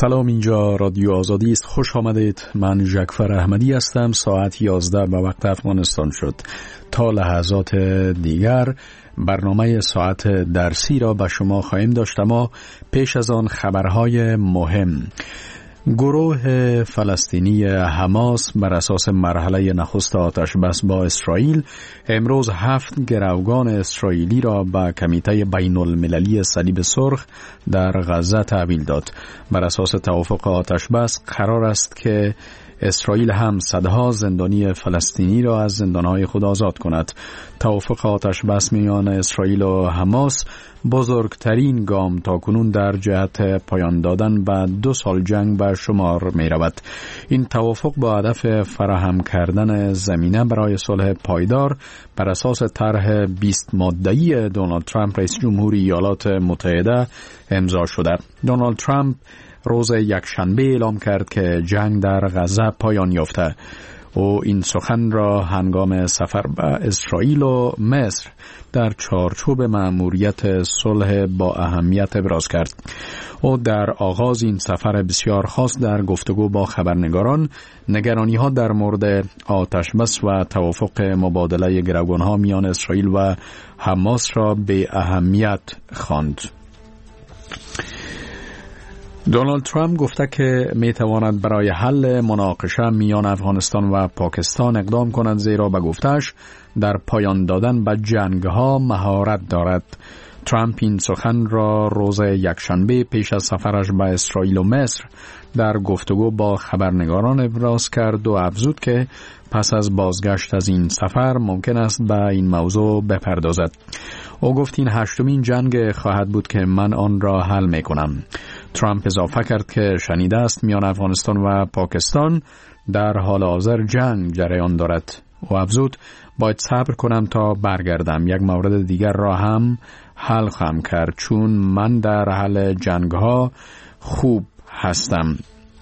سلام، اینجا رادیو آزادی است. خوش آمدید. من جعفر احمدی هستم. ساعت 11 به وقت افغانستان شد. تا لحظات دیگر برنامه ساعت درسی را به شما خواهیم داشت، اما پیش از آن خبرهای مهم. گروه فلسطینی حماس بر اساس مرحله نخست آتش بس با اسرائیل امروز 7 گروگان اسرائیلی را به کمیته بین المللی صلیب سرخ در غزه تحویل داد. بر اساس توافق آتش بس قرار است که اسرائیل هم صدها زندانی فلسطینی را از زندانهای خود آزاد کند. توافق آتش بس میان اسرائیل و حماس بزرگترین گام تاکنون در جهت پایان دادن به 2 سال جنگ به شمار می رود. این توافق با هدف فراهم کردن زمینه برای صلح پایدار بر اساس طرح 20 ماده‌ای دونالد ترامپ رئیس جمهوری ایالات متحده امضا شده. دونالد ترامپ روز یکشنبه اعلام کرد که جنگ در غزه پایان یافته. او این سخن را هنگام سفر به اسرائیل و مصر در چارچوب مأموریت صلح با اهمیت ابراز کرد. او در آغاز این سفر بسیار خاص در گفتگو با خبرنگاران نگرانی‌ها در مورد آتش بس و توافق مبادله گروگان‌ها میان اسرائیل و حماس را به اهمیت خواند. دونالد ترامپ گفته که می تواند برای حل مناقشه میان افغانستان و پاکستان اقدام کند، زیرا به گفتش در پایان دادن به جنگ‌ها مهارت دارد. ترامپ این سخن را روز یکشنبه پیش از سفرش به اسرائیل و مصر در گفتگو با خبرنگاران ابراز کرد و افزود که پس از بازگشت از این سفر ممکن است به این موضوع بپردازد. او گفت این 8مین جنگ خواهد بود که من آن را حل می کنم. ترامپ اضافه کرد که شنیده است میان افغانستان و پاکستان در حال حاضر جنگ جریان دارد. او افزود باید صبر کنم تا برگردم. یک مورد دیگر را هم حل خواهم کرد، چون من در حل جنگ ها خوب هستم.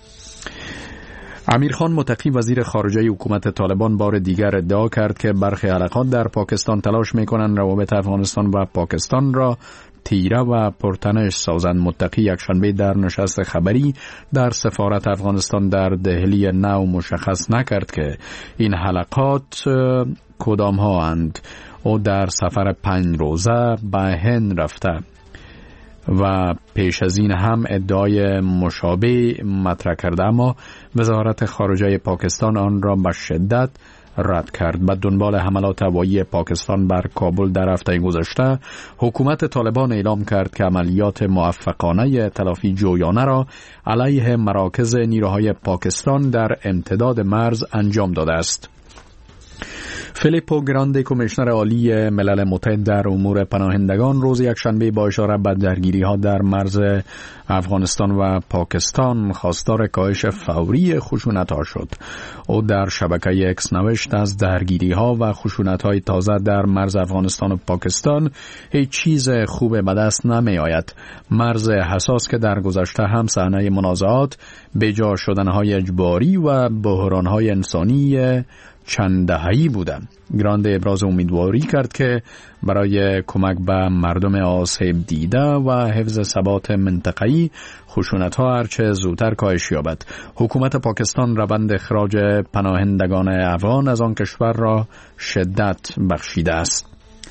امیر خان متقی وزیر خارجه حکومت طالبان بار دیگر ادعا کرد که برخی حلقات در پاکستان تلاش می‌کنند روابط افغانستان و پاکستان را تیره و پرتنش سازند. متقی یکشنبه در نشست خبری در سفارت افغانستان در دهلی نو مشخص نکرد که این حلقات کدام ها اند. او در سفر 5 روزه به هند رفته و پیش از این هم ادعای مشابه مطرح کرده، اما وزارت خارجه پاکستان آن را به شدت رد کرد. به دنبال حملات هوایی پاکستان بر کابل در هفته گذشته، حکومت طالبان اعلام کرد که عملیات موفقانه تلافی جویانه را علیه مراکز نیروهای پاکستان در امتداد مرز انجام داده است. فیلیپو گراندی کمیشنر عالی ملل متحد در امور پناهندگان روز یکشنبه با اشاره به درگیری‌ها در مرز افغانستان و پاکستان خواستار کاهش فوری خشونت‌ها شد. او در شبکه اکس نوشت از درگیری‌ها و خشونت‌های تازه در مرز افغانستان و پاکستان هیچ چیز خوب به دست نمی‌آید. مرز حساس که در گذشته هم صحنه منازعات، بجا شدن‌های اجباری و بحران‌های انسانی چند دهه‌ای بودند. گراندی ابراز امیدواری کرد که برای کمک به مردم آسیب دیده و حفظ ثبات منطقه‌ای خشونت‌ها هرچه زودتر کاهش یابد. حکومت پاکستان روند اخراج پناهندگان افغان از آن کشور را شدت بخشیده است.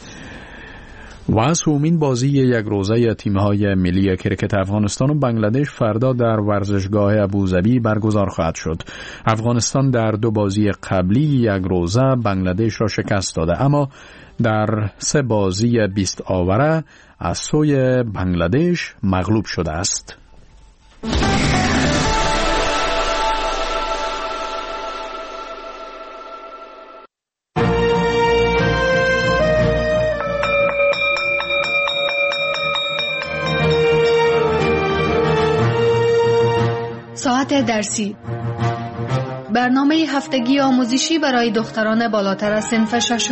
و سومین بازی یک روزه تیم‌های ملی کرکت افغانستان و بنگلادش فردا در ورزشگاه ابوظبی برگزار خواهد شد. افغانستان در 2 بازی قبلی یک روزه بنگلادش را شکست داده، اما در 3 بازی 20 آوره از سوی بنگلادش مغلوب شده است. ساعت درسی، برنامه هفتگی آموزشی برای دختران بالاتر از صنف 6.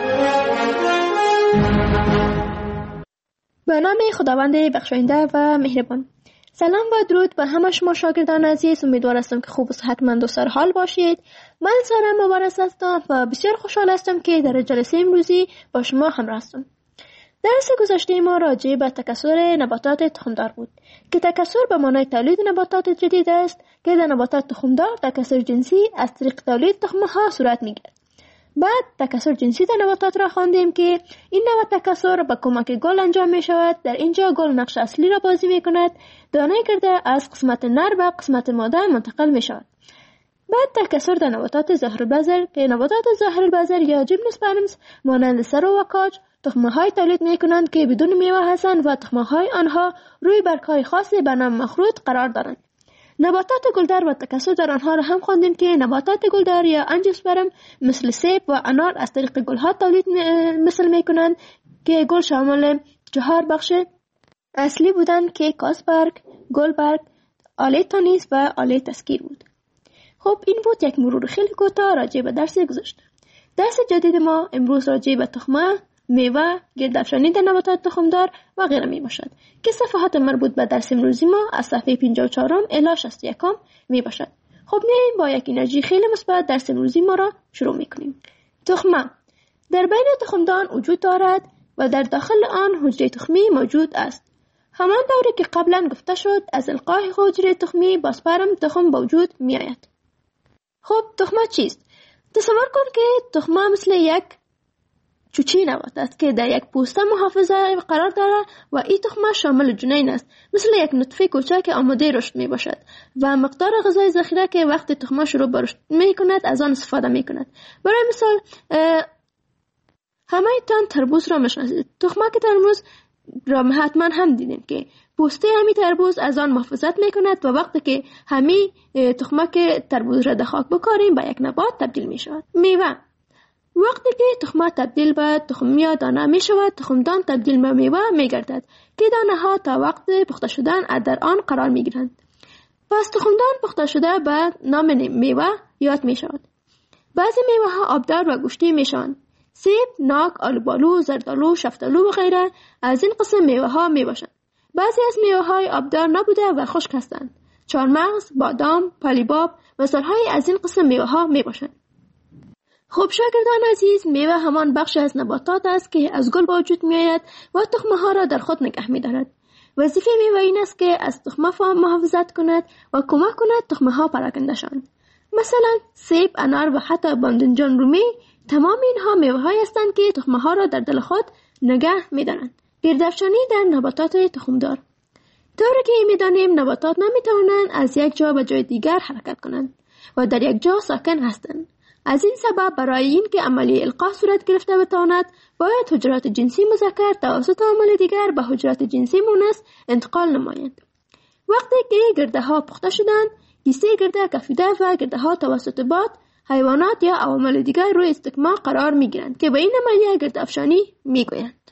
به نام خداوند بخشاینده و مهربان. سلام و درود به همه شما شاگردان عزیز. امیدوار هستم که خوب و صحتمند و سرحال باشید. من سارا مبارز هستم و بسیار خوشحال هستم که در جلسه امروزی با شما همراه هستم. درس گذشته ما راجع به تکثر نباتات تخمدار بود که تکثر به معنای تولید نباتات جدید است که در نباتات تخمدار تکثر جنسی از طریق تولید تخمها صورت میگیرد. بعد تکثر جنسی در نباتات را خواندیم که این نوع تکثر با کمک گل انجام می شود. در اینجا گل نقش اصلی را بازی می کند. دانه گرده از قسمت نر به قسمت ماده منتقل می شود. بعد تکثر در نباتات زهرالبذر که نباتات زهرالبذر یا جیمنوسپرمز مانند سرو و کاج تخمه‌های تولید می کنند که بدون میوه هستند و تخمه‌های آنها روی برگ‌های خاصی به نام مخروط قرار دارند. نباتات گلدار و تکثر در آنها را هم خواندیم که نباتات گلدار یا انژیوسپرم مثل سیب و انار از طریق گلها تولید می کنند که گل شامل 4 بخش اصلی بودند که کاسبرگ، گلبرگ، آله تانیس و آله تسکیر بود. خب این بود یک مرور خیلی کوتاه راجع به درس گذشته. درس جدید ما امروز راجع به تخمه، میوه، گردافشانی در نباتات تخمدار و غیره می باشد که صفحات مربوط به درس امروزی ما از صفحه 54 الی 61 می باشد. خب میایم با یک انرژی خیلی مثبت درس امروزی ما را شروع می کنیم. تخمه در بین تخمدان وجود دارد و در داخل آن حجره تخمی موجود است. همان دوری که قبلا گفته شد از القاء حجره تخمی با سپرم تخم به وجود می آید. خب تخمه چیست؟ تصور کن که تخمه مثل یک چوچی نبات است که در یک پوسته محافظه قرار دارد و این تخمه شامل جنین است، مثل یک نطفه کوچک که آماده رشد می باشد و مقدار غذای ذخیره که وقتی تخمه شروع به رشد می کند از آن استفاده می کند. برای مثال همه تان تربوز را میشناسید. تخمه که تربوز را حتما هم دیدین که پوسته همی تربوز از آن محافظت می کند و وقتی که همی تخمه که تربوز را در خاک بکاریم به یک نبات تبدیل می شود. میوه وقتی که تخمه تبدیل به تخم یا دانه می شود، تخمدان تبدیل به میوه می گردد که دانه ها تا وقت پخته شدن در آن قرار می گیرند. پس تخمدان پخته شده به نام میوه یاد می شود. بعضی میوه ها آبدار و گوشتی می شوند. سیب، ناک، آلوبالو، زردالو، شفتالو و غیره از این قسم میوه ها می باشند. بعضی از میوه های آبدار نبوده و خشک هستند. چهارمغز، بادام، پالیباب مثالهای از این قسم میوه ها می باشند. خب شاگردان عزیز، میوه همان بخش از نباتات است که از گل به وجود می آید و تخمه ها را در خود نگه می دارد. وظیفه میوه این است که از تخمه محافظت کند و کمک کند تخمه ها پراکنده شوند. مثلا سیب، انار و حتی باذنجان رومی تمام اینها میوه های هستند که تخمه ها را در دل خود نگه می دارند. گردافشانی در نباتات تخمدار. طوری که می دانیم نباتات نمی توانند از یک جا به جای دیگر حرکت کنند و در یک جا ساکن هستند. از این سبب برای این که عملیه القاء صورت گرفته بتواند باید حجرات جنسی مذکر توسط عامل دیگر به حجرات جنسی مؤنث انتقال نمایند. وقتی که گرده ها پخته شدند، کیسه گرده کفیده و گرده ها توسط باد، حیوانات یا عوامل دیگر روی استکمام قرار می گیرند که به این عملیه گردافشانی می گویند.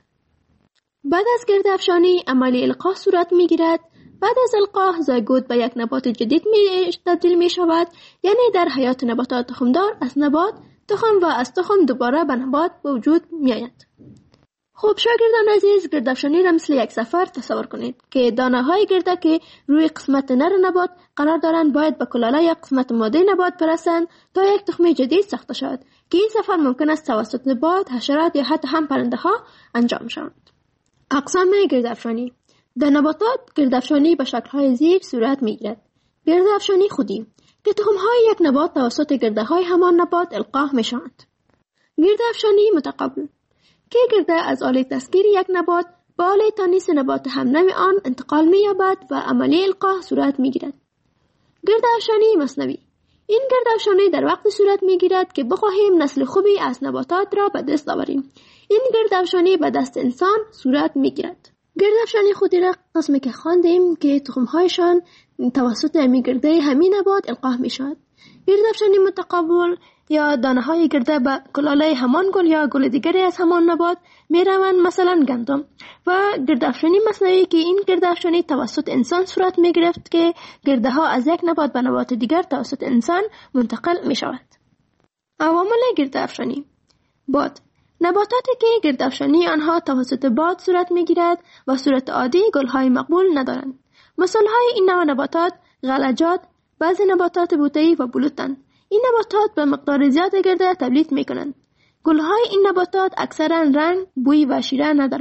بعد از گردافشانی عملیه القاء صورت می گیرد. بعد از القاء زایگوت به یک نبات جدید تبدیل می شود، یعنی در حیات نباتات تخمدار از نبات تخم و از تخم دوباره به نبات به وجود می آید. خب شاگردان عزیز، گردافشانی را مثل یک سفر تصور کنید که دانه های گرده که روی قسمت نر نبات قرار دارند باید به کلاله یا قسمت ماده نبات برسند تا یک تخم جدید ساخته شود که این سفر ممکن است توسط باد، حشرات یا حتی هم پرنده ها انجام شود. اقسام گردافشانی در نباتات گردافشانی به شکل‌های زیر صورت می‌گیرد. گردافشانی خودی که تخم‌های یک نبات توسط گرده‌های همان نبات القاء می‌شوند. گردافشانی متقابل که گرده از آله تسکیر یک نبات به آله تانیس نبات همنوع آن انتقال می‌یابد و عملیه القاء صورت می‌گیرد. گردافشانی مثنوی این گردافشانی در وقت صورت می‌گیرد که بخواهیم نسل خوبی از نباتات را به دست آوریم. این گردافشانی به دست انسان صورت می‌گیرد. گردافشانی خودی را قسمی که خواندیم که تخم‌هایشان توسط گرده همین نبات القاء می‌شود. گردافشانی متقابل یا دانه‌های گرده به کلاله همان گل یا گل دیگری از همان نبات می‌روند، مثلا گندم. و گردافشانی مثنوی که این گردافشانی توسط انسان صورت می‌گرفت که گرده‌ها از یک نبات به نبات دیگر توسط انسان منتقل می‌شود. عوامل گردافشانی: باد. نباتاتی که گردافشانی آنها توسط باد صورت می‌گیرد و صورت عادی گل‌های مقبول ندارند. مثال‌های این نوع نباتات غلجات، بعضی نباتات بوته‌ای و بلوطند. این نباتات به مقدار زیاد گرده تولید می‌کنند. گل‌های این نباتات اکثراً رنگ، بوی و شیره ندارند.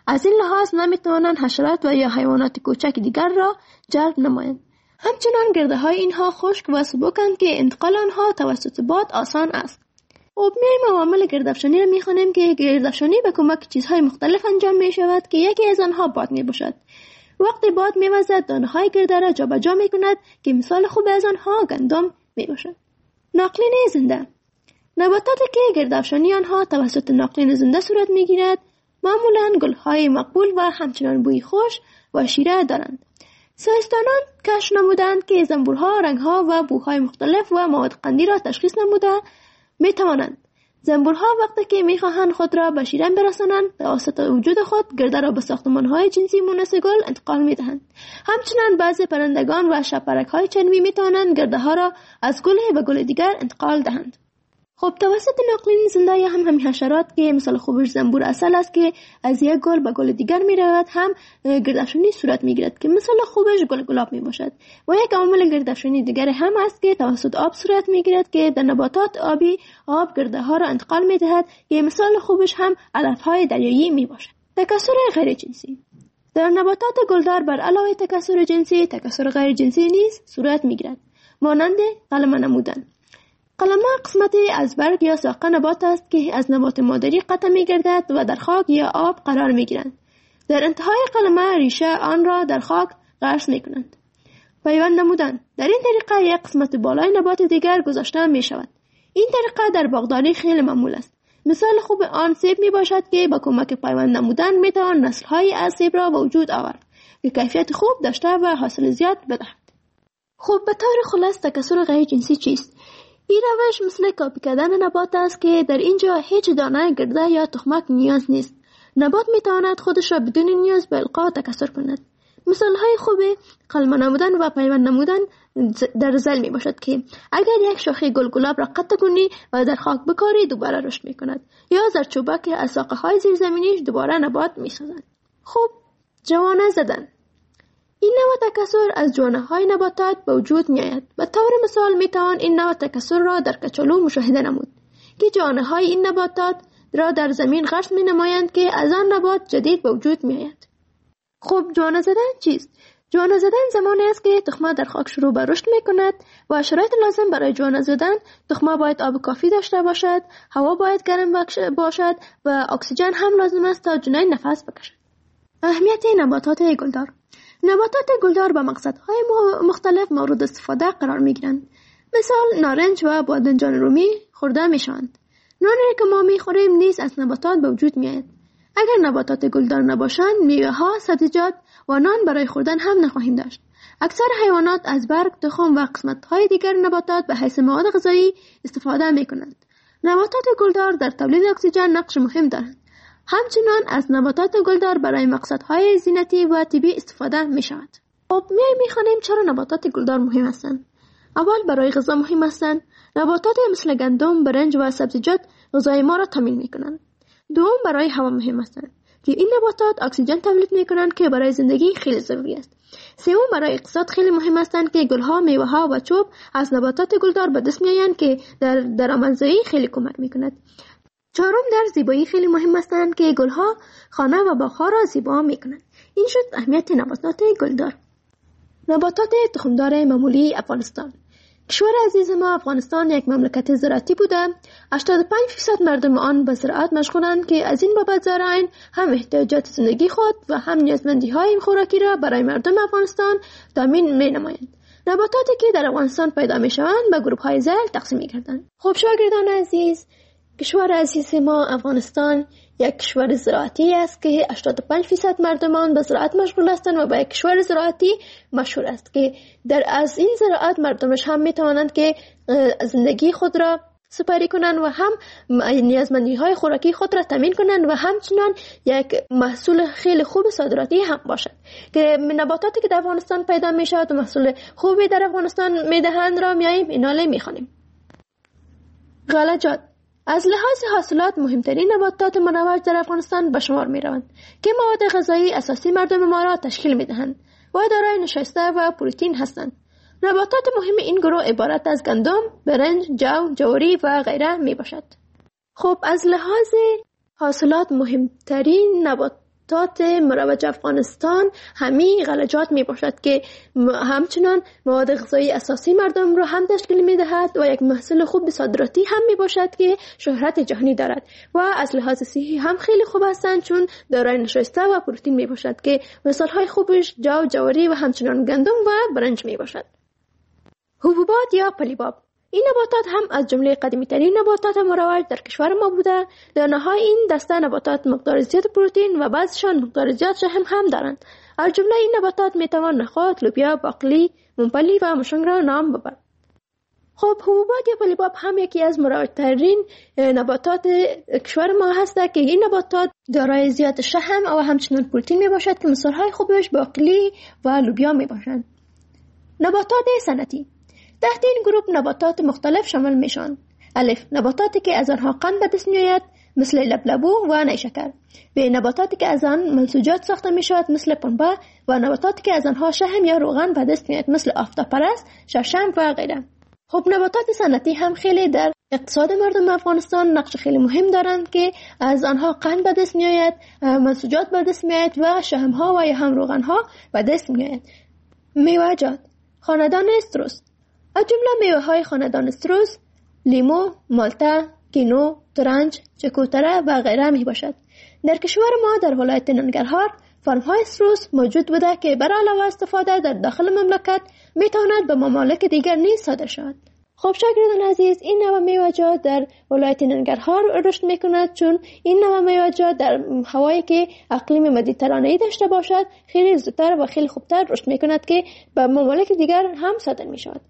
از این لحاظ نمیتوانند حشرات و یا حیوانات کوچک دیگر را جلب نمایند. همچنان گرده های اینها خشک و سبکند که انتقال آنها توسط باد آسان است. خب میایم عوامل گردافشانی را میخوانیم که گردافشانی به کمک چیزهای مختلف انجام می شود که یکی از آنها باد می باشد. وقتی باد میوزد دانه های گرده را جابجا می کند که مثال خوب از آنها گندم می باشد. ناقلین زنده. نباتاتی که گردافشانی آنها توسط ناقلین زنده صورت می گیرد معمولاً گل‌های مقبول و همچنان بوی خوش و شیره دارند. ساینسدانان کشف نمودند که زنبورها رنگ‌ها و بوهای مختلف و مواد قندی را تشخیص نموده می توانند. زنبورها وقتی که می خواهند خود را به شیرین برسانند توسط وجود خود گرده را به ساختمان‌های جنسی مونس گل انتقال می دهند. همچنین بعضی پرندگان و شب‌پرک‌های چنوی می توانند گرده‌ها را از گل به گل دیگر انتقال دهند. خب توسط ناقلین زنده یا هم همین حشرات که مثال خوبش زنبور اصل است که از یک گل به گل دیگر می رود هم گردافشانی صورت می گیرد که مثال خوبش گل گلاب می باشد. و یک عامل گردافشانی دیگر هم است که توسط آب صورت می گیرد که در نباتات آبی آب گرده ها را انتقال می دهد که مثال خوبش هم علف های دریایی می باشد. تکثر غیر جنسی. در نباتات گلدار بر علاوه تکثر جنسی تکثر غیر جنسی نیز صورت می گیرد مانند قلمه نمودن. قلمه قسمتی از برگ یا ساق نبات است که از نبات مادری قطع می گردد و در خاک یا آب قرار می گیرند. در انتهای قلمه ریشه آن را در خاک غرس می کنند. پیوند نمودن. در این طریقه یک قسمت بالای نبات دیگر گذاشته می شود. این طریقه در باغداری خیلی معمول است. مثال خوب آن سیب می باشد که با کمک پیوند نمودن می توان نسل‌های از سیب را به وجود آورد که کیفیت خوب داشته و حاصل زیاد بدهد. خب به طور خلاص تکثر غیر جنسی چیست؟ این روش مثل کاپی کردن نبات است که در اینجا هیچ دانه گرده یا تخمک نیاز نیست. نبات می تواند خودش را بدون نیاز به القا تکثر کند. مثال های خوب قلمه نمودن و پیوند نمودن در زل می باشد که اگر یک شاخه گل گلاب را قطع کنی و در خاک بکاری دوباره رشد می کند یا زردچوبک از ساقه های زیرزمینیش دوباره نبات می سازد. خب جوانه زدن. این نوع تکثر از جوانه های نباتات به وجود می آید. به طور مثال می توان این نوع تکثر را در کچالو مشاهده نمود که جوانه های این نباتات را در زمین غرس می نمایند که از آن نبات جدید به وجود می آید. خب جوانه زدن چیست؟ جوانه زدن زمانی است که تخمه در خاک شروع به رشد می کند و شرایط لازم برای جوانه زدن تخمه باید آب کافی داشته باشد، هوا باید گرم باشد و اکسیژن هم لازم است تا جنین نفس بکشد. اهمیت نباتات گلدار. نباتات گلدار به مقصدهای مختلف مورد استفاده قرار می گیرند. مثال نارنج و بادنجان رومی خورده می شوند. نانی که ما می خوریم نیز از نباتات به وجود می آید. اگر نباتات گلدار نباشند میوه ها، سبزیجات و نان برای خوردن هم نخواهیم داشت. اکثر حیوانات از برگ، تخم و قسمت های دیگر نباتات به حیث مواد غذایی استفاده می کنند. نباتات گلدار در تولید اکسیژن نقش مهم دارند. همچنان از نباتات گلدار برای مقصدهای زینتی و طبی استفاده می شود. خب می خوانیم چرا نباتات گلدار مهم هستند. اول برای غذا مهم هستند. نباتات مثل گندم، برنج و سبزیجات غذای ما را تامین می کنند. دوم برای هوا مهم هستند که این نباتات اکسیژن تولید می کنند که برای زندگی خیلی ضروری است. سوم برای اقتصاد خیلی مهم هستند که گلها، میوه ها و چوب از نباتات گلدار به دست می آیند که در درآمدزایی خیلی کمک می کند. چهارم در زیبایی خیلی مهم هستند که گلها خانه و باغها را زیبا می کنند. این شد اهمیت نباتات گلدار. نباتات تخمدار معمولی افغانستان. کشور عزیز ما افغانستان یک مملکت زراعتی بوده. 85% مردم آن به زراعت مشغولند که از این بابت زارعین هم احتیاجات زندگی خود و هم نیازمندی های خوراکی را برای مردم افغانستان تامین می نمایند. نباتاتی که در افغانستان پیدا می شوند به گروه های ذیل تقسیم می گردند. خب شاگردان عزیز، کشور عزیز ما افغانستان یک کشور زراعتی است که 85% مردم آن به زراعت مشغول هستند و به یک کشور زراعتی مشهور است که از این زراعت مردمش هم می توانند که زندگی خود را سپری کنند و هم نیازمندی های خوراکی خود را تامین کنند و همچنان یک محصول خیلی خوب صادراتی هم باشد که نباتاتی که در افغانستان پیدا می شود و محصول خوبی در افغانستان می دهند را میاییم ایناله می خوانیم. غلجات از لحاظ حاصلات مهمترین نباتات منوج در افغانستان به شمار می روند که مواد غذایی اساسی مردم ما را تشکیل می دهند و دارای نشاسته و پروتئین هستند. نباتات مهم این گروه عبارت از گندم، برنج، جو، جواری و غیره می باشد. خب از لحاظ حاصلات مهمترین نباتات نباتات مروج افغانستان همین غلجات می باشد که همچنان مواد غذایی اساسی مردم را هم تشکیل می دهد و یک محصول خوب صادراتی هم می باشد که شهرت جهانی دارد و از لحاظ صحی هم خیلی خوب هستند، چون دارای نشاسته و پروتئین می باشد که مثال های خوبش جو، جواری و همچنان گندم و برنج می باشد. حبوبات یا پلیباب، این نباتات هم از جمله قدیمی ترین نباتات مروج در کشور ما بوده. دانه های این دسته نباتات مقدار زیاد پروتئین و بعضشان مقدار زیاد شحم هم دارند. از جمله این نباتات می توان نخود، لوبیا، باقلی، ممپلی و مشنگ را نام ببر. خب حبوبات یا پلیباب هم یکی از مروج ترین نباتات کشور ما هست که این نباتات دارای زیاد شحم و همچنین پروتئین می باشد که مثال های خوبش باقلی و لوبیا می باشند. نباتات صنعتی تحت این گروه نباتات مختلف شامل میشن. الف، نباتاتی که از آنها قند به دست میآید مثل لبلبو و نیشکر. ب، نباتاتی که از آن منسوجات ساخته میشود مثل پنبه و نباتاتی که از آنها شحم یا روغن به دست میآید مثل آفتابپرست، شړشم و غیره. خب نباتات صنعتی هم خیلی در اقتصاد مردم افغانستان نقش خیلی مهم دارند که از آنها قند به دست میآید، منسوجات به دست میآید و شحم ها و یا هم روغن ها به دست میآید. میوه‌جات خاندان استروس، از جمله میوه های خاندان استروس لیمو، مالتا، کینو، ترنج، چکوتره و غیره می باشد. در کشور ما در ولایت ننگرهار فارم های استروس موجود بوده که برای علاوه استفاده در داخل مملکت می تواند به ممالک دیگر نیز صادر شود. خب شاگردان عزیز، این نوع میوه‌جات در ولایت ننگرهار رشد می کند، چون این نوع میوه‌جات در هوایی که اقلیم مدیترانه‌ای داشته باشد خیلی زودتر و خیلی خوبتر رشد می کند که به ممالک دیگر هم صادر می شود.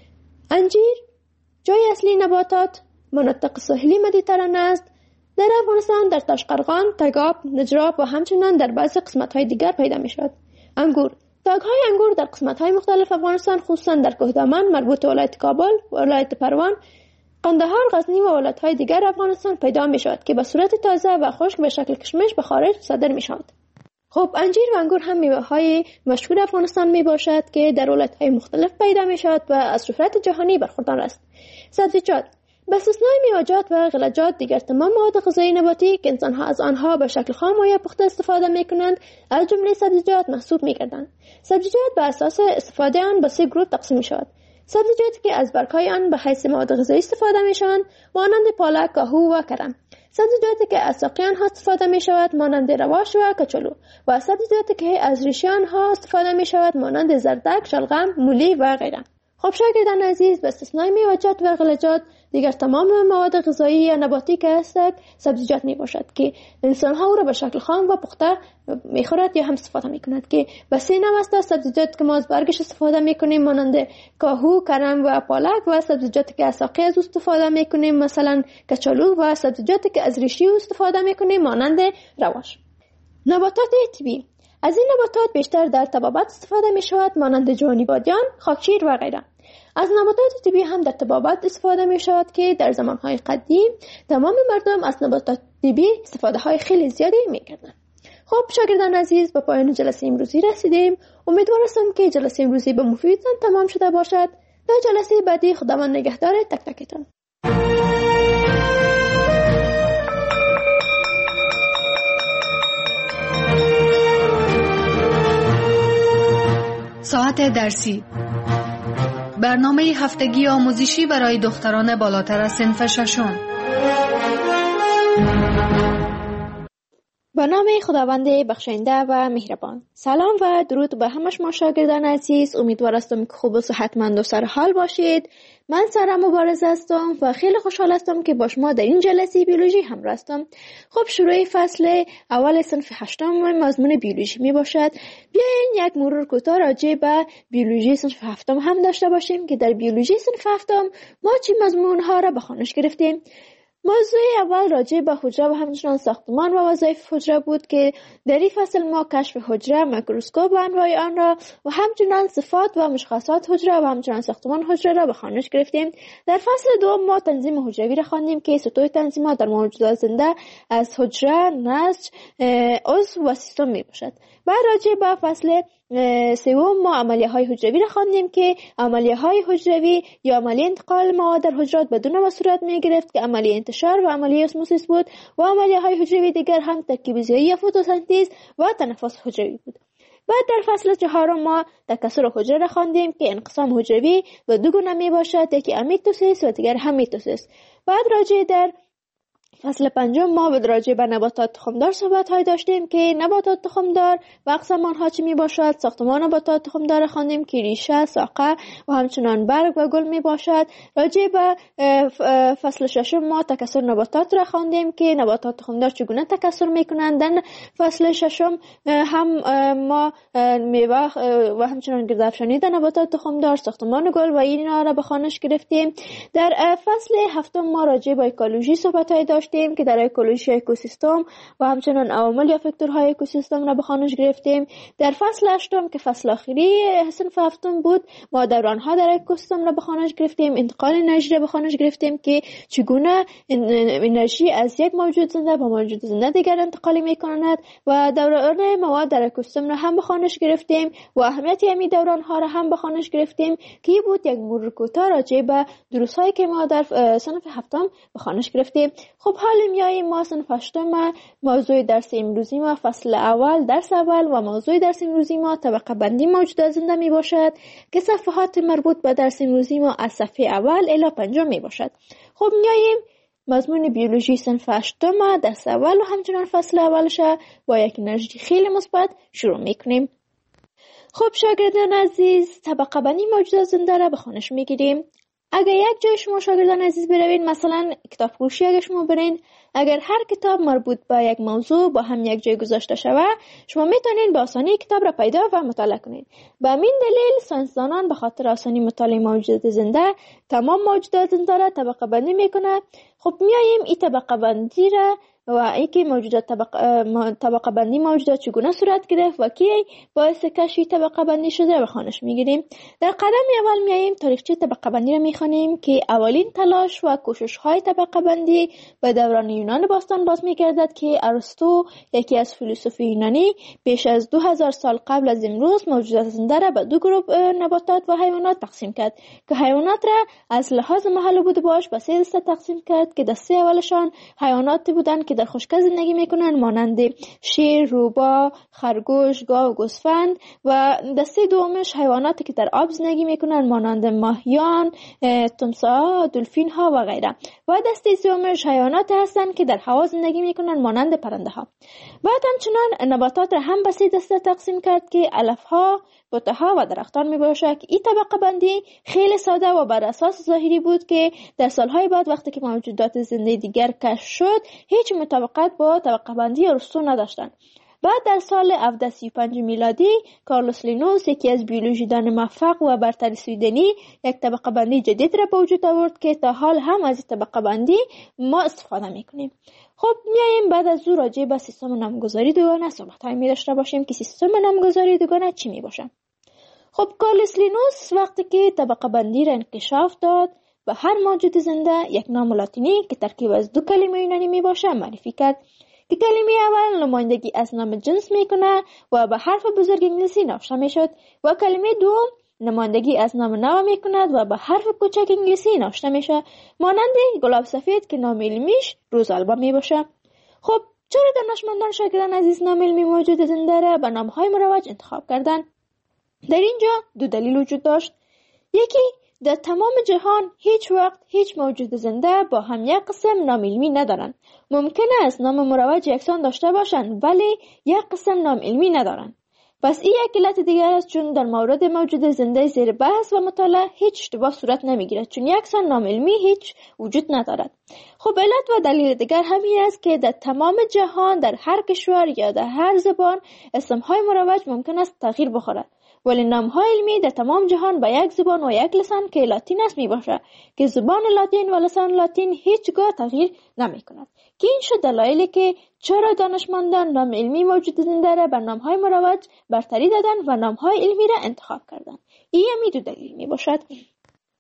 انجیر جای اصلی نباتات مناطق ساحلی مدیترانه است. در افغانستان در تاشقرغان، تگاب، نجراب و همچنان در بعضی قسمت‌های دیگر پیدا می‌شود. انگور تاگ‌های انگور در قسمت‌های مختلف افغانستان خصوصا در کوهدامن مربوط به ولایت کابل، ولایت پروان، قندهار، غزنی و ولایت‌های دیگر افغانستان پیدا می‌شود که به صورت تازه و خشک به شکل کشمش به خارج صادر می‌شود. خب انجیر و انگور هم میوه‌های مشهور افغانستان می باشد که در ولایت‌های مختلف پیدا می شود و از شهرت جهانی برخوردار است. سبزیجات به استثنای میوه‌جات و غلجات دیگر تمام مواد غذایی نباتی که انسان‌ها از آنها به شکل خام و یا پخته استفاده می‌کنند از جمله سبزیجات محسوب می‌گردند. سبزیجات به اساس استفاده آن به 3 گروه تقسیم می‌شود. سبزیجاتی که از برگ‌های آن به حیث مواد غذایی استفاده می‌شوند مانند پالک، کاهو و کرم. سبزیجاتی که از ساقه آنها استفاده می شود مانند رواش و کچالو و سبزیجاتی که از ریشه آنها استفاده می شود مانند زردک، شلغم، مولی و غیره. خب شاگردان عزیز، به استثنای میوه‌جات و غلجات دیگر تمام مواد غذایی یا نباتی که هستند سبزیجات می باشد که انسان ها او را به شکل خام و پخته می خورد یا هم استفاده می کند که به 3 نوع است. سبزیجات که ما از برگش استفاده می کنیم مانند کاهو، کرم و پالک و سبزیجاتی که از ساقه از استفاده می کنیم مثلا کچالو و سبزیجاتی که از ریشه استفاده می کنیم مانند رواش. نباتات طبیعی از این نباتات بیشتر در طبابت استفاده می شود مانند جوانی بادیان، خاکشیر و غیره. از نباتات طبیعی هم در طبابت استفاده می شود که در زمانهای قدیم تمام مردم از نباتات طبیعی استفاده های خیلی زیادی می کردند. خب شاگردان عزیز، به پایان جلسه امروزی رسیدیم. امیدوار هستم که جلسه امروزی به مفیدتان تمام شده باشد. تا جلسه بعدی خداوند نگهدار تک تکتان. ساعت درسی، برنامه هفتگی آموزشی برای دختران بالاتر از صنف ششم. به نام خداوند بخشنده و مهربان. سلام و درود به همه شما شاگردان عزیز. امیدوار هستم که خوب و صحتمند و سرحال باشید. من سارا مبارز هستم و خیلی خوشحال هستم که با شما در این جلسه بیولوژی همراه هستم. خب شروع فصل اول صنف 8 مضمون بیولوژی می باشد. بیاین یک مرور کوتاه راجع به بیولوژی صنف 7 هم داشته باشیم که در بیولوژی صنف 7 ما چه مضمون ها را به خوانش گرفتیم. موضوع اول راجع به حجره و همچنان ساختمان و وظایف حجره بود که در این فصل ما کشف حجره، میکروسکوپ و انواع آن را و همچنان صفات و مشخصات حجره و همچنان ساختمان حجره را به خوانش گرفتیم. در فصل دوم ما تنظیم حجروی را خواندیم که سطوح تنظیمات در موجودات زنده از حجره، نسج، عضو و سیستم می باشد. و راجع به فصل سوم ما عملیه های حجروی را خواندیم که عملیه های حجروی یا عملیه انتقال مواد در حجرات بدون و صورت می گرفت که عملیه انتشار و عملیه اسموسیس بود و عملیه های حجروی دیگر هم ترکیب زیایی یا فتوسنتز و تنفس حجروی بود. بعد در فصل 4 ما تکثر حجره را خواندیم که انقسام حجروی به دو گونه می باشد، یکی امیتوسیس و دیگر هم میتوسیس. بعد راجع در فصل 5 ما به راجع به نباتات تخمدار صحبت های داشتیم که نباتات تخمدار و اقسام آنها چی می باشد. ساختمان نباتات تخمدار خواندیم که ریشه، ساقه و همچنان برگ و گل می باشد. راجع به فصل 6 ما تکثر نباتات را خواندیم که نباتات تخمدار چگونه تکثر می کنند. در فصل 6 هم ما میوه و همچنان گردافشانی در نباتات تخمدار، ساختمان گل و اینا را به خوانش گرفتیم. در فصل 7 ما راجع به اکولوژی صحبت های داشتیم که در اکولوژی اکوسیستم و همچنان عوامل یا فاکتورهای اکوسیستم را به خوانش گرفتیم. در فصل 8 که فصل آخری صنف 7 بود ما دورانها در اکوسیستم را به خوانش گرفتیم، انتقال انرژی را به خوانش گرفتیم که چگونه انرژی از یک موجود زنده به موجود زنده دیگر انتقال می‌کند و دوران مواد در اکوسیستم را هم به خوانش گرفتیم و اهمیت همین دورانها را هم به خوانش گرفتیم که بود یک مرور کوتاه راجع به دروس‌هایی که ما در صنف 7 به خوانش گرفتیم. خب حالا میاییم ما صنف 8 موضوع درس امروزی ما فصل اول درس اول و موضوع درس امروزی ما طبقه بندی موجودات زنده می باشد که صفحات مربوط به درس امروزی ما از صفحه اول الی 5 می باشد. خب میاییم مضمون بیولوژی صنف 8 درس اول و همچنان فصل اولش با یک انرژی خیلی مثبت شروع میکنیم. خب شاگردان عزیز طبقه بندی موجودات زنده را به خوانش میگیریم. اگر یک جای شما شاگردان عزیز بروین، مثلا کتاب فروشی اگر شما برین، اگر هر کتاب مربوط به یک موضوع با هم یک جای گذاشته شوه شما میتونین به آسانی کتاب را پیدا و مطالعه کنین. به همین دلیل ساینسدانان به خاطر آسانی مطالعه موجودات زنده تمام موجودات زنده را طبقه بندی میکنه. خب میاییم این طبقه بندی را و اینکه موجودات طبقه بندی موجودات چگونه صورت گرفت و کی باعث کشف طبقه بندی شده به خوانش میگیریم. در قدم اول میاییم تاریخچه طبقه بندی را میخوانیم که اولین تلاش و کوشش های طبقه بندی به دوران یونان باستان باز میگردد که ارسطو یکی از فیلسوف یونانی بیش از 2000 سال قبل از امروز موجودات زنده را به دو گروه نباتات و حیوانات تقسیم کرد که حیوانات را از لحاظ محل بود باش به 3 دسته تقسیم کرد که دسته اولشان حیواناتی بودند که در خشکی زندگی میکنن مانند شیر، روباه، خرگوش، گاو، گوسفند و دسته دومش حیواناتی که در آب زندگی میکنن مانند ماهیان، تمساح، دلفین ها و غیره و دسته سومش حیواناتی هستند که در هوا زندگی میکنن مانند پرنده ها. بعد همچنان نباتات را هم به 3 دسته تقسیم کرد که علف ها، بوته ها و درختان می باشد. این طبقه بندی خیلی ساده و بر اساس ظاهری بود که در سالهای بعد وقتی که موجودات زنده دیگر کشف شد هیچ مطابقت با طبقه بندی ارسطو نداشتند. بعد در سال 1735 میلادی کارلوس لینوس یکی از بیولوژیدان موفق و برتر سویدنی یک طبقه بندی جدید را به وجود آورد که تا حال هم از این طبقه بندی ما استفاده میکنیم. خب میایم بعد از او راجع به سیستم نامگذاری دوگانه صحبت های می داشته باشیم که سیستم نامگذاری دوگانه چی می باشه. خب کارلوس لینوس وقتی که طبقه بندی را انکشاف داد و هر موجود زنده یک نام لاتینی که ترکیب از 2 کلمه یونانی می باشه معرفی کرد که کلمه اول نمایندگی از نام جنس میکنه و به حرف بزرگ انگلیسی نوشته میشد و کلمه دوم نمایندگی از نام نو میکند و به حرف کوچک انگلیسی نوشته میشه مانند گلاب سفید که نام علمیش روزآلبا میباشه. خب چرا دانشمندان شاگردان عزیز نام علمی موجود زنده را به نامهای مروج انتخاب کردند؟ در اینجا 2 دلیل وجود داشت. یکی در تمام جهان هیچ وقت هیچ موجود زنده با هم یک قسم نام علمی ندارند. ممکن است نام مروج یکسان داشته باشند ولی یک قسم نام علمی ندارند. پس این یک علت دیگر است چون در مورد موجود زنده زیر بحث و مطالعه هیچ اشتباه صورت نمیگیرد چون یکسان نام علمی هیچ وجود ندارد. خب علت و دلیل دیگر همین است که در تمام جهان در هر کشور یا در هر زبان اسمهای مروج ممکن است تغییر بخورد ولی نام‌های علمی در تمام جهان با یک زبان و یک لسان که لاتین است میباشد که زبان لاتین و لسان لاتین هیچگاه تغییر نمی‌کند. که این شد دلایلی که چرا دانشمندان نام علمی موجود زنده را بر نام‌های مروج برتری دادند و نام‌های علمی را انتخاب کردند. این 2 دلیل میباشد.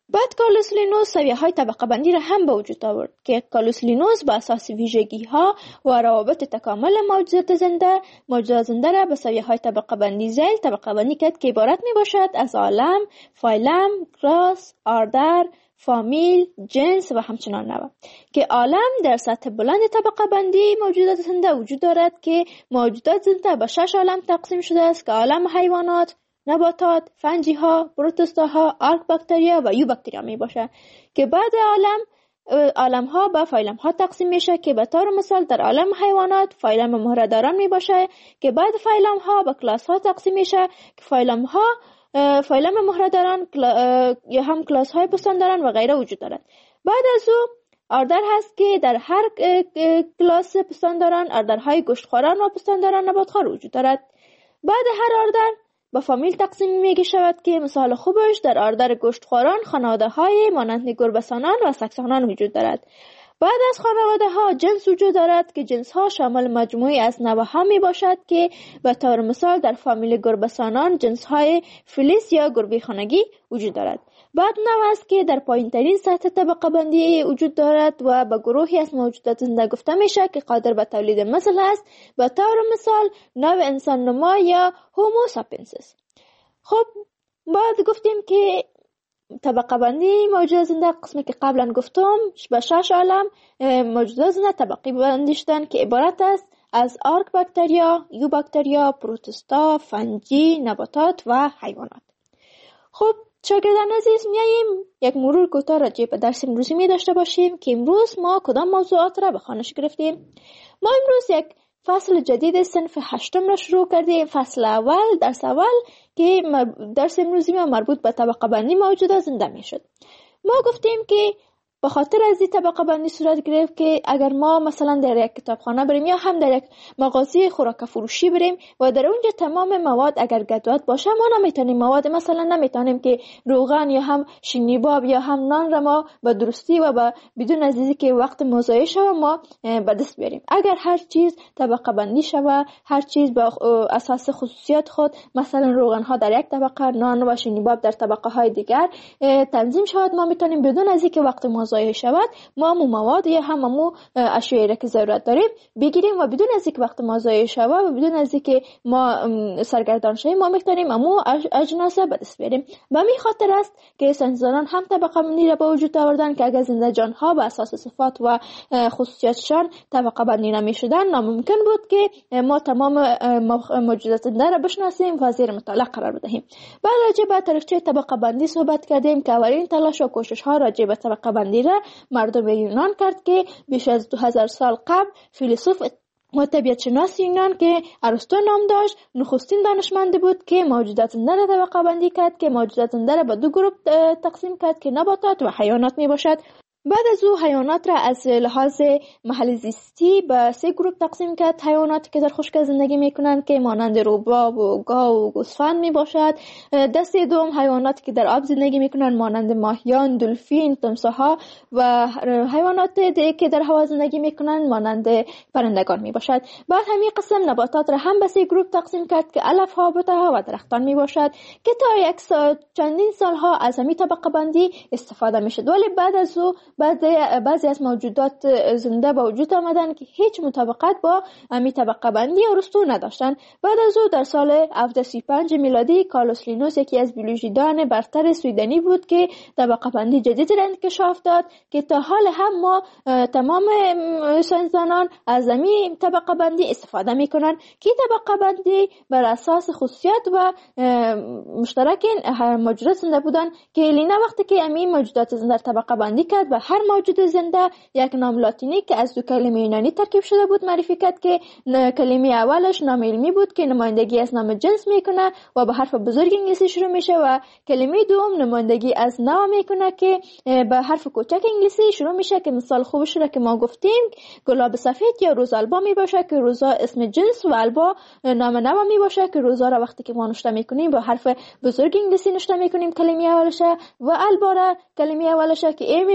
بعد کارلوس لینوس سویه‌های طبقه بندی را هم به وجود آورد که کارلوس لینوس به اساس ویژگی‌ها و روابط تکامل موجودات زنده را به سویه‌های طبقه بندی ذیل طبقه بندی کرد که عبارت میباشد از عالم، فایلم، کلاس، آردر، فامیل، جنس و همچنان نوع. که عالم در سطح بلند طبقه بندی موجودات زنده وجود دارد که موجودات زنده به 6 عالم تقسیم شده است که عالم حیوانات، نباتات، فنجی‌ها، پروتوستاها، آرک باکتریا و یو باکتریا می باشه که بعد عالم ها به فایلم ها تقسیم میشه که به طور مثال در عالم حیوانات فایلم مهره‌داران می باشه که بعد فایلم ها به کلاس ها تقسیم میشه که فایلم مهره‌داران یا هم کلاس های پستانداران و غیره وجود دارد. بعد از او آردر هست که در هر کلاس پستانداران آردرهای گوشتخواران و پستانداران نباتخوار وجود دارد. بعد هر آردر با فامیل تقسیم میگه شود که مثال خوبش در آردر گوشتخواران خانواده های مانند گربه‌سانان و سگسانان وجود دارد. بعد از خانواده ها جنس وجود دارد که جنس ها شامل مجموعی از نوع ها می باشد که به طور مثال در فامیل گربه‌سانان جنس های فلیس یا گربه خانگی وجود دارد. بعد نوع است که در پایین ترین سطح طبقه بندی وجود دارد و به گروهی از موجودات زنده گفته میشه که قادر به تولید مثل است، به طور مثال نوع انسان نما یا هومو ساپینسس. خب بعد گفتیم که طبقه بندی موجودات زنده قسمی که قبلا گفتم به 6 عالم موجودات زنده طبقه بندی شدن که عبارت است از آرک باکتریا، یو باکتریا، پروتوستا، فنجی، نباتات و حیوانات. خب شاگردان عزیز، میاییم یک مرور کوتاه راجع به درس امروزی می داشته باشیم که امروز ما کدام موضوعات را به خوانش گرفتیم. ما امروز یک فصل جدید صنف 8 را شروع کردیم. فصل اول، درس اول که درس امروزی ما مربوط به طبقه بندی موجودات زنده می شد. ما گفتیم که به خاطر از این طبقه بندی صورت گرفت که اگر ما مثلا در یک کتابخانه بریم یا هم در یک مغازه خوراک فروشی بریم و در اونجا تمام مواد اگر گدوات باشه، ما نمیتونیم مواد مثلا نمیتونیم که روغن یا هم شینیباب یا هم نان را ما به درستی و با بدون از که وقت مضایع شوه ما به دست بیاریم. اگر هر چیز طبقه بندی شوه، هر چیز به اساس خصوصیات خود، مثلا روغن ها در یک طبقه، نان و شینیباب در طبقه های دیگر تنظیم شود، ما میتونیم بدون از که وقت ضایع شود ما مواد یا هم اشیایی را که ضرورت داریم بگیریم و بدون از اینکه وقت ما ضایع شود و بدون از اینکه ما سرگردان شویم ما میتونیم اجناس به دست بیاریم. و می خاطر است که ساینسدانان هم طبقه بندی را به وجود آوردن که اگر زنده جان ها به اساس صفات و خصوصیاتشان طبقه بندی نمیشدن، ناممکن بود که ما تمام موجودات زنده را بشناسیم و زیر مطالعه قرار بدهیم. بعد راجع به تاریخچه طبقه بندی صحبت کردیم که اولین تلاش و کوشش ها راجع به طبقه بندی را مردم یونان کرد که بیش از 2000 سال قبل فیلسوف و طبیعت شناس یونان که ارسطو نام داشت نخستین دانشمند بود که موجودات زنده را طبقه بندی کرد که موجودات زنده را به دو گروه تقسیم کرد که نباتات و حیوانات می باشد. بعد از او حیوانات را از لحاظ محل زیستی به 3 گروه تقسیم کرد. حیواناتی که در خشک زندگی میکنند که مانند روباه و گاو و گوسفند می باشد. دسته دوم حیواناتی که در آب زندگی میکنند مانند ماهیان، دلفین، تمساح‌ها و حیواناتی که در هوا زندگی میکنند مانند پرندگان می باشد. بعد همین قسم نباتات را هم به 3 گروه تقسیم کرد که علف ها، بوته و درختان می باشد که تا چندین سالها از همین طبقه بندی استفاده میشد. ولی بعد از او بعضی از موجودات زنده به وجود آمدن که هیچ مطابقت با همین طبقه بندی ارسطو نداشتن. بعد از او در سال 1735 میلادی کارلوس لینوس یکی از بیولوژیدان برتر سویدنی بود که طبقه بندی جدیدی را انکشاف داد که تا حال هم ما تمام ساینسدانان از همین طبقه بندی استفاده میکنن که طبقه بندی بر اساس خصوصیات و مشترک موجودات زنده بودن که لینا وقتی که همین موجودات زنده طبقه بندی کرد و هر موجود زنده یک نام لاتینی که از 2 کلمه یونانی ترکیب شده بود معرفی کرد که کلمه اولش نام علمی بود که نمایندگی از نام جنس میکنه و به حرف بزرگ انگلیسی شروع میشه و کلمه دوم نمایندگی از نوع میکنه که به حرف کوچک انگلیسی شروع میشه که مثال خوبش را که ما گفتیم گلاب سفید یا روز البا می باشه که روزا اسم جنس و البا نام نوع می باشه که روزا را وقتی که ما نوشته میکنیم با حرف بزرگ انگلیسی نوشته میکنیم کلمه اولش و البا را کلمه اولش که ای می باشه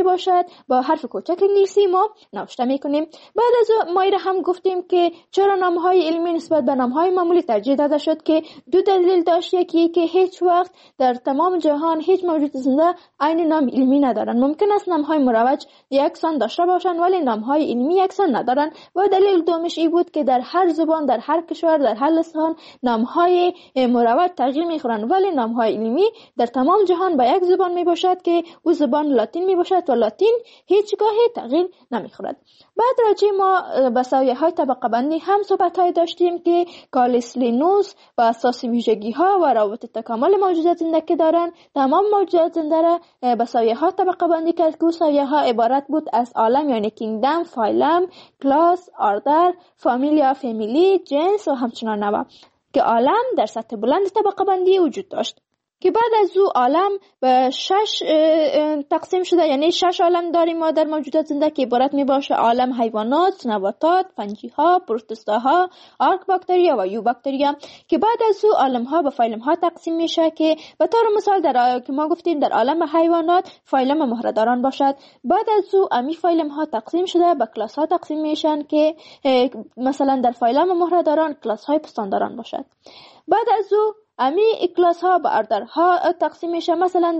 باشد با حرف کوچک انگلیسی ما نوشته میکنیم. بعد از ما هم گفتیم که چرا نامهای علمی نسبت به نامهای معمولی ترجیح داده شد که دو دلیل داشت. یکی که هیچ وقت در تمام جهان هیچ موجود زنده عین نام علمی ندارن. ممکن است نامهای مروج یکسان داشته باشند ولی نامهای علمی یکسان ندارن. و دلیل دومش این بود که در هر زبان، در هر کشور، در هر لسان نامهای مروج تغییر میخورن ولی نامهای علمی در تمام جهان به یک زبان می باشد که او زبان لاتین می باشد و لاتین هیچگاه تغییر نمیخورد. بعد راجع ما به سویه‌های طبقه بندی هم صحبت‌های داشتیم که کالیس لینوس و اساس ویژگی‌ها و روابط تکامل موجودات زنده که دارن، تمام موجودات زنده را به سویه‌ها طبقه بندی کرد که سویه‌ها عبارت بود از عالم یعنی کینگدم، فایلم، کلاس، آردر، فامیلیا، فامیلی، جنس و همچنان نوع که عالم در سطح بلند طبقه بندی وجود داشت که بعد از او عالم به 6 تقسیم شده. یعنی 6 عالم داریم ما در موجودات زنده که عبارت می باشه عالم حیوانات، نباتات، فنجی‌ها، پروتوستاها، آرک باکتریا و یو باکتریا که بعد از او عالم‌ها به فایلم‌ها تقسیم میشه که به طور مثال که ما گفتیم در عالم حیوانات فایلم مهره‌داران باشد. بعد از او امی فایلم‌ها تقسیم شده به کلاس‌ها تقسیم میشن که مثلا در فایلم مهره‌داران کلاس‌های پستانداران باشد. بعد از او امی کلاس ها به آردرها تقسیم میشه. مثلا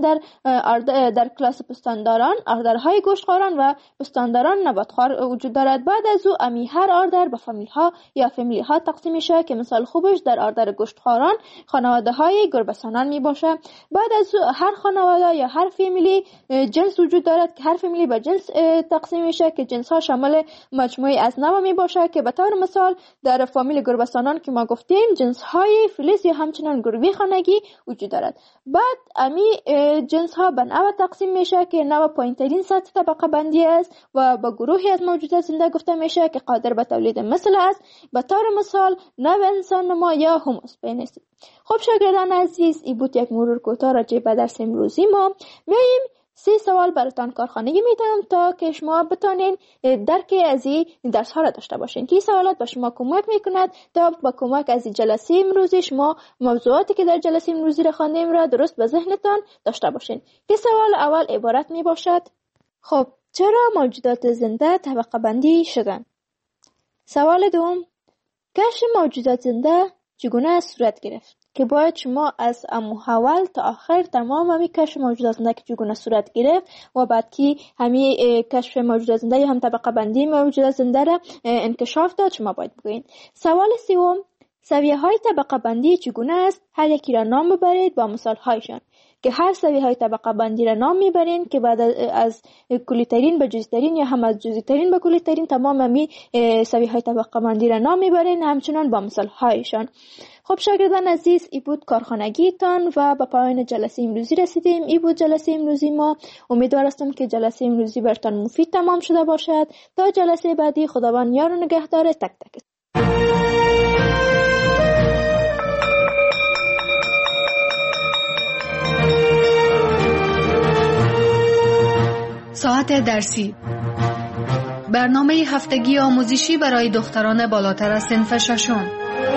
در کلاس پستانداران آردرهای گوشتخواران و پستانداران نباتخوار وجود دارد. بعد از او امی هر آردر به فامیل ها یا فامیلی ها تقسیم میشه که مثال خوبش در آردر گوشتخواران خانواده های گربه‌سانان می باشه. بعد از او هر خانواده یا هر فامیلی جنس وجود دارد که هر فامیلی به جنس تقسیم میشه که جنس ها شامل مجموعه از نوع می باشه که به طور مثال در فامیل گربه‌سانان که ما گفتیم جنس های فلز یا همچنان گروهی خانگی وجود دارد. بعد امی جنس ها به نوع تقسیم میشه که نوع پایین‌ترین سطح طبقه بندی است و به گروهی از موجودات زنده گفته میشه که قادر به تولید مثل است. به طور مثال نوع انسان نما یا هوموسپینس. خب شاگردان عزیز، این بود یک مرور کوتاه راجع به درس امروزی ما. میایم 3 سوال براتان کارخانگی میدم تا که شما بتانین درک از این درس ها را داشته باشین. که سوالات به شما کمک میکند تا با کمک از جلسه امروزی شما موضوعاتی که در جلسه امروزی را خواندیم را درست به ذهنتان داشته باشین. که سوال اول عبارت می باشد: خب چرا موجودات زنده طبقه بندی شدن؟ سوال دوم: کشف موجودات زنده چگونه صورت گرفت؟ که باید شما از اول تا آخر تمام همی کشف موجودات زنده که چگونه صورت گرفت و بعد که همی کشف موجودات زنده یا هم طبقه بندی موجودات زنده را انکشاف داد شما باید بگوین. سوال سوم: سویه های طبقه بندی چگونه است؟ هر یکی را نام ببرید با مثال هایشان. که هر سویه های طبقه بندی را نام میبرین که بعد از کلیترین به جزئی‌ترین یا هم از جزئی‌ترین به کلیترین تمام همی سویه های طبقه بندی را نام میبرین همچنان با مثال هایشان. خب شاگردان عزیز، ای بود کارخانگی تان و به پایان جلسه امروزی رسیدیم. ای بود جلسه امروزی ما. امیدوار هستم که جلسه امروزی برتان مفید تمام شده باشد. تا جلسه بعدی خداوند یار و نگهدار تک تک. ساعت درسی، برنامه هفتگی آموزشی برای دختران بالاتر از صنف ششم.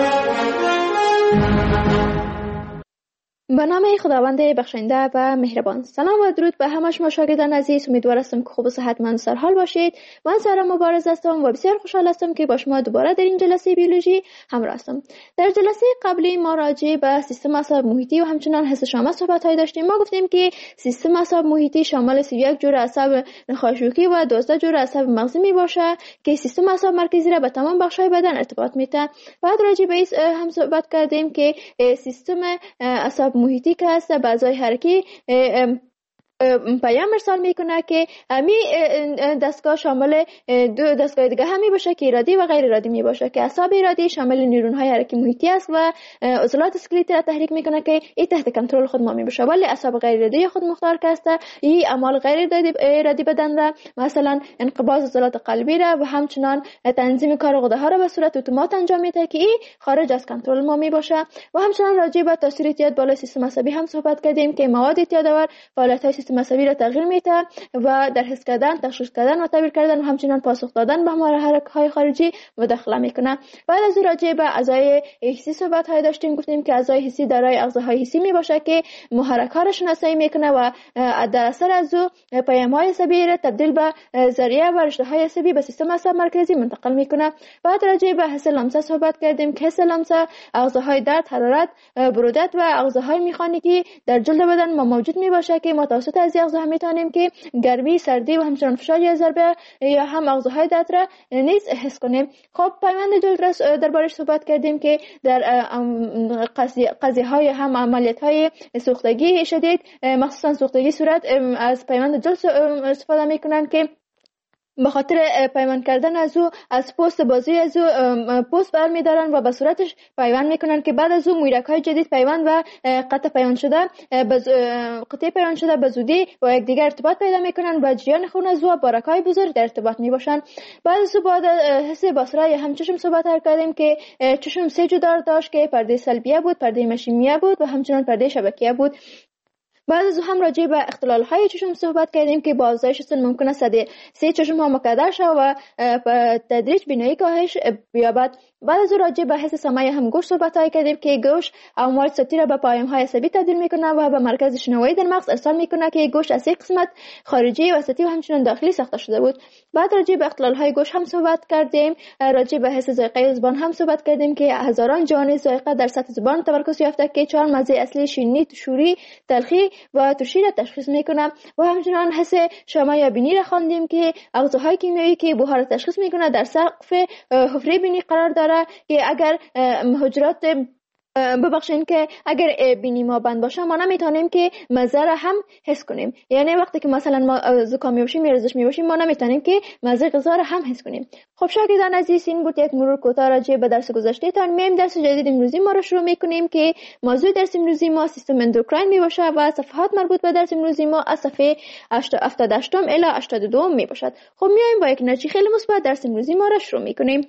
به نام خداوند بخشنده و مهربان. سلام و درود به همه شما شاگردان عزیز. امیدوار هستم که خوب و صحتمند و سرحال باشید. من سارا مبارز هستم و بسیار خوشحال هستم که با شما دوباره در این جلسه بیولوژی همراه هستم. در جلسه قبلی ما راجع به سیستم اعصاب محیطی و همچنان حس شامل صحبت‌های داشتیم. ما گفتیم که سیستم اعصاب محیطی شامل 31 جور اعصاب نخاشوکی و 12 جور اعصاب مغزی میباشه که سیستم اعصاب مرکزی را به تمام بخش‌های بدن ارتباط میده. بعد راجع به این هم صحبت کردیم که سیستم اعصاب محیطی که هست به اعضای حرکی پیام ارسال میکنه که همی دستگاه شامل دو دستگاه دیگه همی باشه که ارادی و غیر ارادی می باشه که اعصاب ارادی شامل نیورون های حرکی محیطی است و عضلات اسکلتی را تحریک میکنه که این تحت کنترل خود ما می باشه. ولی اعصاب غیر ارادی خود مختار که است این اعمال غیر ارادی بدن را، مثلا انقباض عضلات قلبی را و همچنان تنظیم کار غده ها را به صورت اتومات انجام میده که این خارج از کنترل ما می باشه. و همچنان راجع به تاثیر اعتیاد بالای سیستم عصبی هم صحبت کردیم که مواد اعتیادآور فعالیت های سیستم عصبی را تغییر میده و در حس کردن، تشخیص کردن و تعبیر کردن و همچنین پاسخ دادن به محرک‌های خارجی مداخله میکنه. بعد از راجع به اعضای حسی صحبت های داشتیم، گفتیم که اعضای حسی دارای اغزاهای حسی میباشه که محرک ها را شناسایی میکنه و در اثر از او پیام های عصبی را تبدیل به ذریعه و رشته های عصبی به سیستم عصب مرکزی منتقل میکنه. بعد راجع به حس لمسه صحبت کردیم که حس لمسه اغزاهای درد، حرارت، برودت و اغزاهای میخانیکی در جلد بدن ما موجود میباشه که ما توسط از اغزاها میتونیم که گرمی، سردی و همچنین فشار یا ضربه یا هم اغزاهای درد را نیز حس کنیم. خب پیوند جلد را دربارش صحبت کردیم که در قضیه های هم عملیات های سوختگی شدید، مخصوصا سوختگی صورت، از پیوند جلد استفاده میکنن که به خاطر پیوند کردن از او از پوست بازوی از او پوست برمیدارن و به صورتش پیوند میکنن که بعد از او مویرک های جدید پیوند و قطع پیوند شده به زودی با یکدیگر ارتباط پیدا میکنن و جریان خون از او با رگ‌های بزرگ در ارتباط میباشن. بعد از او بعد حس بصره یا هم چشم صحبت کردیم که چشم سه جدار داشت که پرده سلبیه بود، پرده مشیمیه بود و همچنین پرده شبکیه بود. بعد از هم راجع به اختلال‌های چشم صحبت کردیم که با افزایش سن ممکنه سه چشم ها مکدر شود و به تدریج بینایی کاهش بیابد. بعد از راجع به حس سمعی هم گوش صحبت کردیم که گوش امواج صوتی را به پیام‌های عصبی تبدیل میکنه و به مرکز شنوایی در مغز ارسال میکنه که گوش از یک قسمت خارجی، وسطی و همچنین داخلی ساخته شده بود. بعد راجع به اختلال‌های گوش هم صحبت کردیم. راجع به حس ذائقه زبان هم صحبت کردیم که هزاران جهان ذائقه در سطح زبان تمرکز یافته که 4 مزه اصلی شیرینی، شوری، تلخی و ترشی را تشخیص میکنه. و همچنین حس شما یا بینی را خواندیم که اغزاهای کیمیایی که بوها را تشخیص میکنه در سقف حفره بینی قرار داره که اگر حجرات ببخشین که اگر بینی ما بند باشه ما نمیتونیم که مزه را هم حس کنیم. یعنی وقتی که مثلا ما زکامی باشیم یا رزش میباشیم ما نمیتونیم که مزه غذا را هم حس کنیم. خب شاگردان عزیز، این بود یک مرور کوتاه راجع به درس گذشته تان. میم درس جدید امروزی ما رو شروع میکنیم که موضوع درس امروزی ما سیستم اندوکراین میباشه و صفحات مربوط به درس امروزی ما از صفحه 78 الی 82 میباشد. خب میایم با یک نتیجه خیلی مثبت درس امروزی ما رو شروع میکنیم.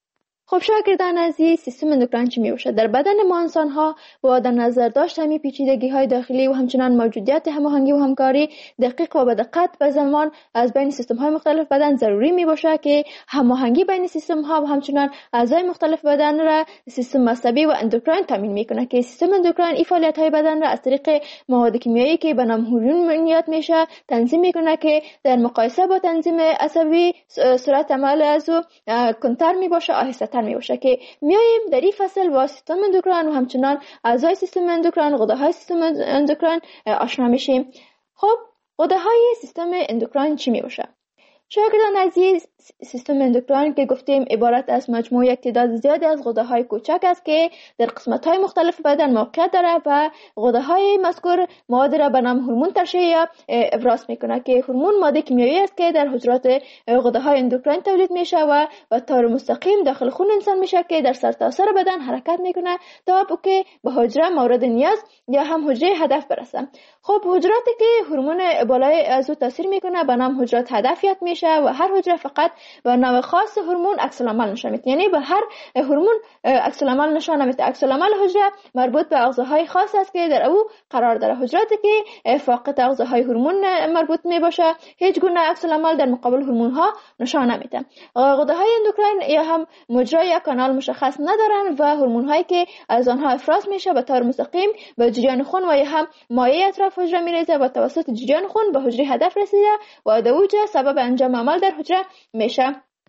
خب شاگردان عزیز، سیستم اندوکراین چی میباشد؟ در بدن ما انسان ها با در نظر داشتن پیچیدگی های داخلی و همچنان موجودیت هماهنگی و همکاری دقیق و به دقت و زمان از بین سیستم های مختلف بدن ضروری میباشه که هماهنگی بین سیستم ها و همچنان اعضای مختلف بدن را سیستم عصبی و اندوکراین تامین میکنه که سیستم اندوکراین این فعالیت های بدن را از طریق مواد کیمیایی که به نام هورمون بنیاد میشه تنظیم میکنه که در مقایسه با تنظیم عصبی سرعت عمل از او کنتر میباشه، آهسته میباشه. که میایم در این فصل با سیستم اندوکراین و همچنان اعضای سیستم اندوکراین، غده‌های سیستم اندوکراین آشنا میشیم. خب غده‌های سیستم اندوکراین چی میباشه؟ شاگردان عزیز، سیستم اندوکراین که گفتیم عبارت از مجموعه یک تعداد زیادی از غده‌های کوچک است که در قسمت‌های مختلف بدن موقعیت دارد و غده‌های مذکور مواد را به نام هورمون ترشح یا افراز میکنه که هورمون ماده کیمیایی است که در حجرات غده‌های اندوکراین تولید میشه و به طور مستقیم داخل خون انسان میشه که در سرتاسر بدن حرکت میکنه تا که به حجره مورد نیاز یا هم حجره هدف برسه. خب حجراتی که هورمون بالای از او تاثیر میکنه به نام حجرات هدفیت میشه و هر حجره فقط به نوع خاص هورمون عکس العمل نشون میده. یعنی به هر هورمون عکس العمل نشون میده. عکس العمل حجره مربوط به اغزاهای خاص است که در او قرار داره. حجراتی که فاقد اغزاهای هورمون مربوط میباشه هیچ گونه عکس العمل در مقابل هورمون ها نشون نمیده. غده‌های اندوکراین یا هم مجرا یا کانال مشخص ندارن و هورمون هایی که از آنها افراز میشه به طور مستقیم به جریان خون و یا هم مایع اطراف حجره میریزه و توسط جریان خون به حجره هدف رسیده و دوجه سبب انجام عمل در حجره میشه.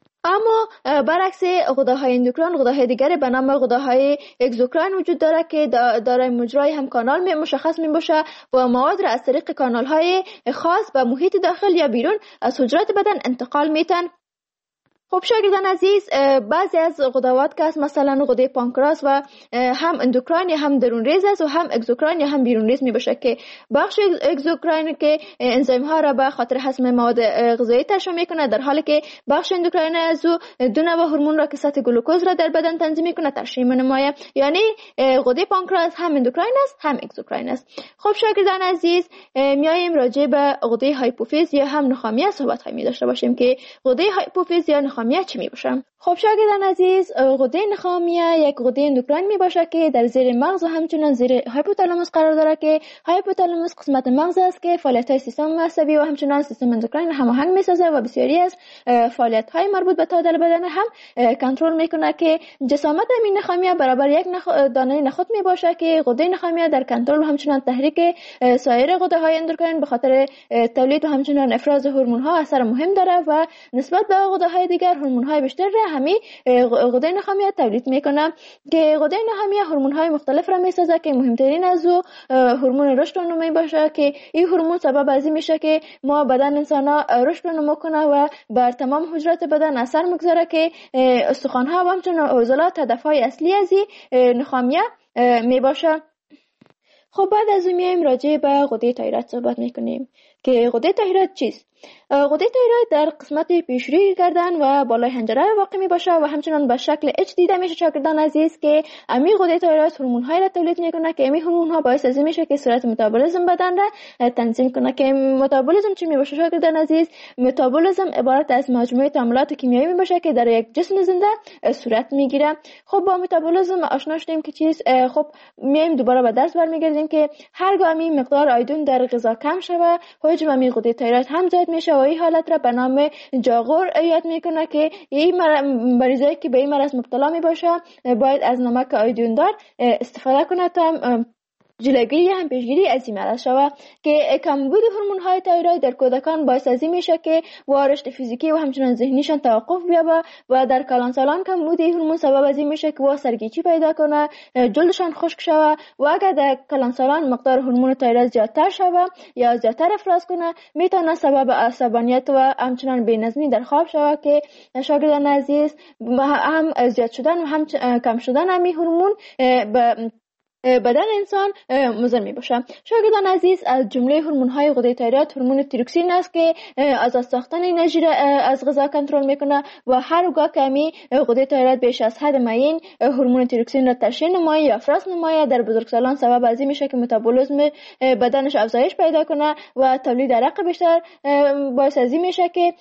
اما برعکس غده‌های اندوکراین، غده‌های دیگری به نام غده‌های اگزوکراین وجود داره که دارای مجرای هم کانال مشخص میباشه و مواد را از طریق کانال‌های خاص به محیط داخل یا بیرون از حجرات بدن انتقال میتن. خب شاگردان عزیز، بعضی از غدوات که مثلا غده پانکراس و هم اندوکراین یا هم درون ریز است و هم اگزوکراین یا هم بیرون ریز میباشه که بخش اگزوکراین که انزیم ها را به خاطر هضم مواد غذایی ترشح میکنه، در حالی که بخش اندوکراین از دو نوع هورمون را که سطح گلوکوز را در بدن تنظیم میکنه ترشح می‌نماید. یعنی غده پانکراس هم اندوکراین است هم اگزوکراین است. خب شاگردان عزیز، میایم راجع به غده هایپوفیز یا هم نخامیه صحبت هایی می داشته باشیم که غده هایپوفیز یا نخامیه چی می باشه؟ خب شاگردان عزیز، غده نخامیه یک غده اندوکراین می باشه که در زیر مغز و همچنین زیر هایپوتالاموس قرار داره که هایپوتالاموس قسمت مغز است که فعالیت‌های سیستم عصبی و همچنین سیستم اندوکراین هماهنگ می‌سازه و بسیاری از فعالیت‌های مربوط به تعادل بدن هم کنترل میکنه که جسامت این نخامیه برابر یک دانه نخود می باشه که غده نخامیه در کنترل و همچنین تحریک سایر غده‌های اندوکراین به خاطر تولید و همچنین افراز هورمون‌ها اثر مهم داره و نسبت به غده‌های دیگر هورمون‌های بیشتر را همین غده نخامیه تولید میکنه که غده نخامیه هورمون‌های مختلف را میسازه که مهمترین از او هورمون رشد و نمو باشه که این هورمون سبب از این میشه که ما بدن انسان‌ها رشد و نمو کنه و بر تمام حجرات بدن اثر میگذاره که استخوان‌ها و همچنین عضلات هدف‌های اصلی از این نخامیه می باشه. خب بعد از اون میایم راجع به غده تایروید صحبت میکنیم که غده تایروید چیست؟ غده تایروید در قسمت پیشروی گردن و بالای حنجره واقع می باشه و همچنان به شکل اچ دیده میشه شاگردان عزیز که امی غده تایروید هورمون‌های را تولید میکنه که امی هورمون‌ها باعث از میشه که سرعت متابولیسم بدن را تنظیم کنه که متابولیسم چی می باشه شاگردان عزیز؟ متابولیسم عبارت از مجموعه تعاملات کیمیایی می باشه که در یک جسم زنده صورت میگیره. خب با متابولیسم آشنا شدیم که چیز. خب میایم دوباره به درس برمیگردیم که هرگاه امی مقدار آیودین در غذا کم شوه حجم امی غده تایروید هم زیاد میشه و این حالت را به نام جاغور یاد میکنه که این مریضایی که به این مرض مبتلا می باشه باید از نمک آیودین دار استفاده کنه تا جلوگیری هم پیشگیری از این مرض شود که کمبود هورمون‌های تایروید در کودکان باعث از این میشه که رشد فیزیکی و همچنین ذهنیشان توقف بیابه و در کلانسالان کمبود هورمون سبب از این میشه که سرگیچی پیدا کنه، جلدشان خشک شود و اگر در کلانسالان مقدار هورمون تایروید زیادتر شود یا زیادتر افراز کنه میتونه سبب عصبانیت و همچنین بی‌نظمی در خواب شود که شاگردان عزیز هم زیاد شدن و هم کم شدن همین هورمون بدن انسان مضر می باشه. شاگردان عزیز، از جمله هورمون‌های غده تایروید هورمون تیروکسین است که از ساختن انرژی را از غذا کنترل میکنه و هرگاه که می غده تایروید بیش از حد معین هورمون تیروکسین را ترشح نمایی یا افراز نمایی در بزرگسالان سبب از این میشه که متابولیسم بدنش افزایش پیدا کنه و تولید عرق بیشتر باعث از این میشه که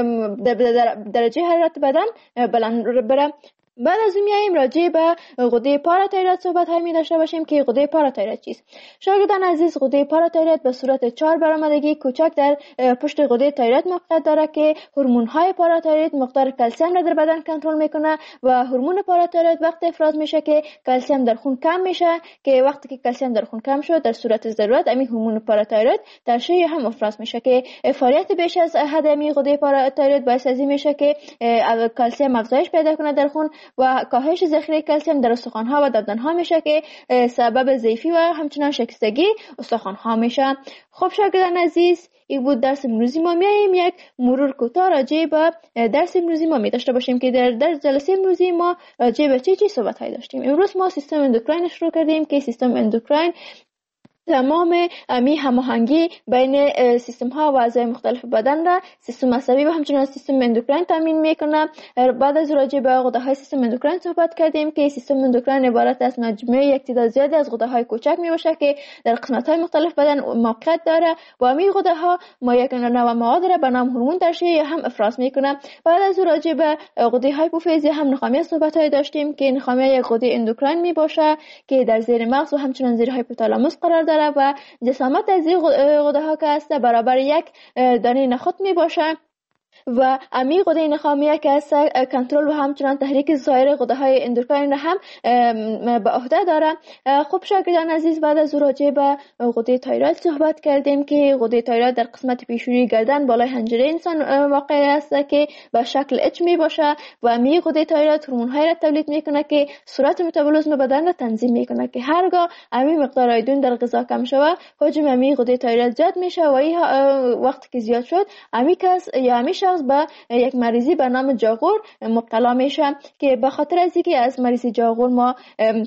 درجه حرارت بدن بلند بره. بعد از اون میایم راجع به غده پاراتایروید صحبت های داشته باشیم که غده پاراتایروید چیست. شاگردان عزیز، غده پاراتایروید به صورت 4 برآمدگی کوچک در پشت غده تایروید موقعیت داره که هورمون های پاراتایروید مقدار کلسیم را در بدن کنترل میکنه و هورمون پاراتایروید وقتی افراز میشه که کلسیم در خون کم میشه که وقتی که کلسیم در خون کم شد در صورت ضرورت همین هورمون پاراتایروید ترشح هم افراز میشه که فعالیت بیش از حد همین غده پاراتایروید باعث از این میشه که کلسیم افزایش پیدا کنه در خون و کاهش ذخیره کلسیم در استخوان‌ها و دندان‌ها میشه که سبب ضعفی و همچنین شکستگی استخوان‌ها میشه. خب شاگردان عزیز، این بود درس امروزی ما. میایم یک مرور کوتاه راجع به درس امروزی ما داشته باشیم که در جلسه امروزی ما راجع به چی صحبت داشتیم. امروز ما سیستم اندوکراین شروع کردیم که سیستم اندوکراین تمام امی هماهنگی بین سیستم ها و اعضای مختلف بدن را سیستم عصبی و همچنین سیستم اندوکراین تامین میکنه. بعد از راجع به غده های سیستم اندوکراین صحبت کردیم که سیستم اندوکراین عبارت از مجموعه یک تعداد زیادی از غده های کوچک می باشه که در قسمت های مختلف بدن موقعیت داره و امی غده ها ما یک نوع مواد را به نام هورمون ترشح یا هم افراز میکنه. بعد از راجع به غده هایپوفیز هم نخامیه صحبت های داشتیم که نخامیه یک غده اندوکراین می باشه که در زیر مغز و همچنین زیر هایپوتالاموس قرار داره و جسامت از این غده ها که هست برابر یک دانه نخود می باشه و امی غده نخامیه که هست کنترل و همچنان تحریک سایر غده های اندوکراین را هم به عهده داره. خب شاگردان عزیز، بعد از راجع به غده تایروید صحبت کردیم که غده تایروید در قسمت پیشونی گردن بالای حنجره انسان واقع است که به شکل اچ می باشه و امی غده تایروید هورمون‌های را تولید میکنه که سرعت متابولیسم بدن را تنظیم میکنه که هرگاه امی مقدار آیودین در غذا کم شوه حجم امی غده تایروید زیاد میشه و این وقتی که زیاد شد امی کس یا امی شخص به یک مریضی به نام جاغور مبتلا میشه که به خاطر از اینکه از مریضی جاغور ما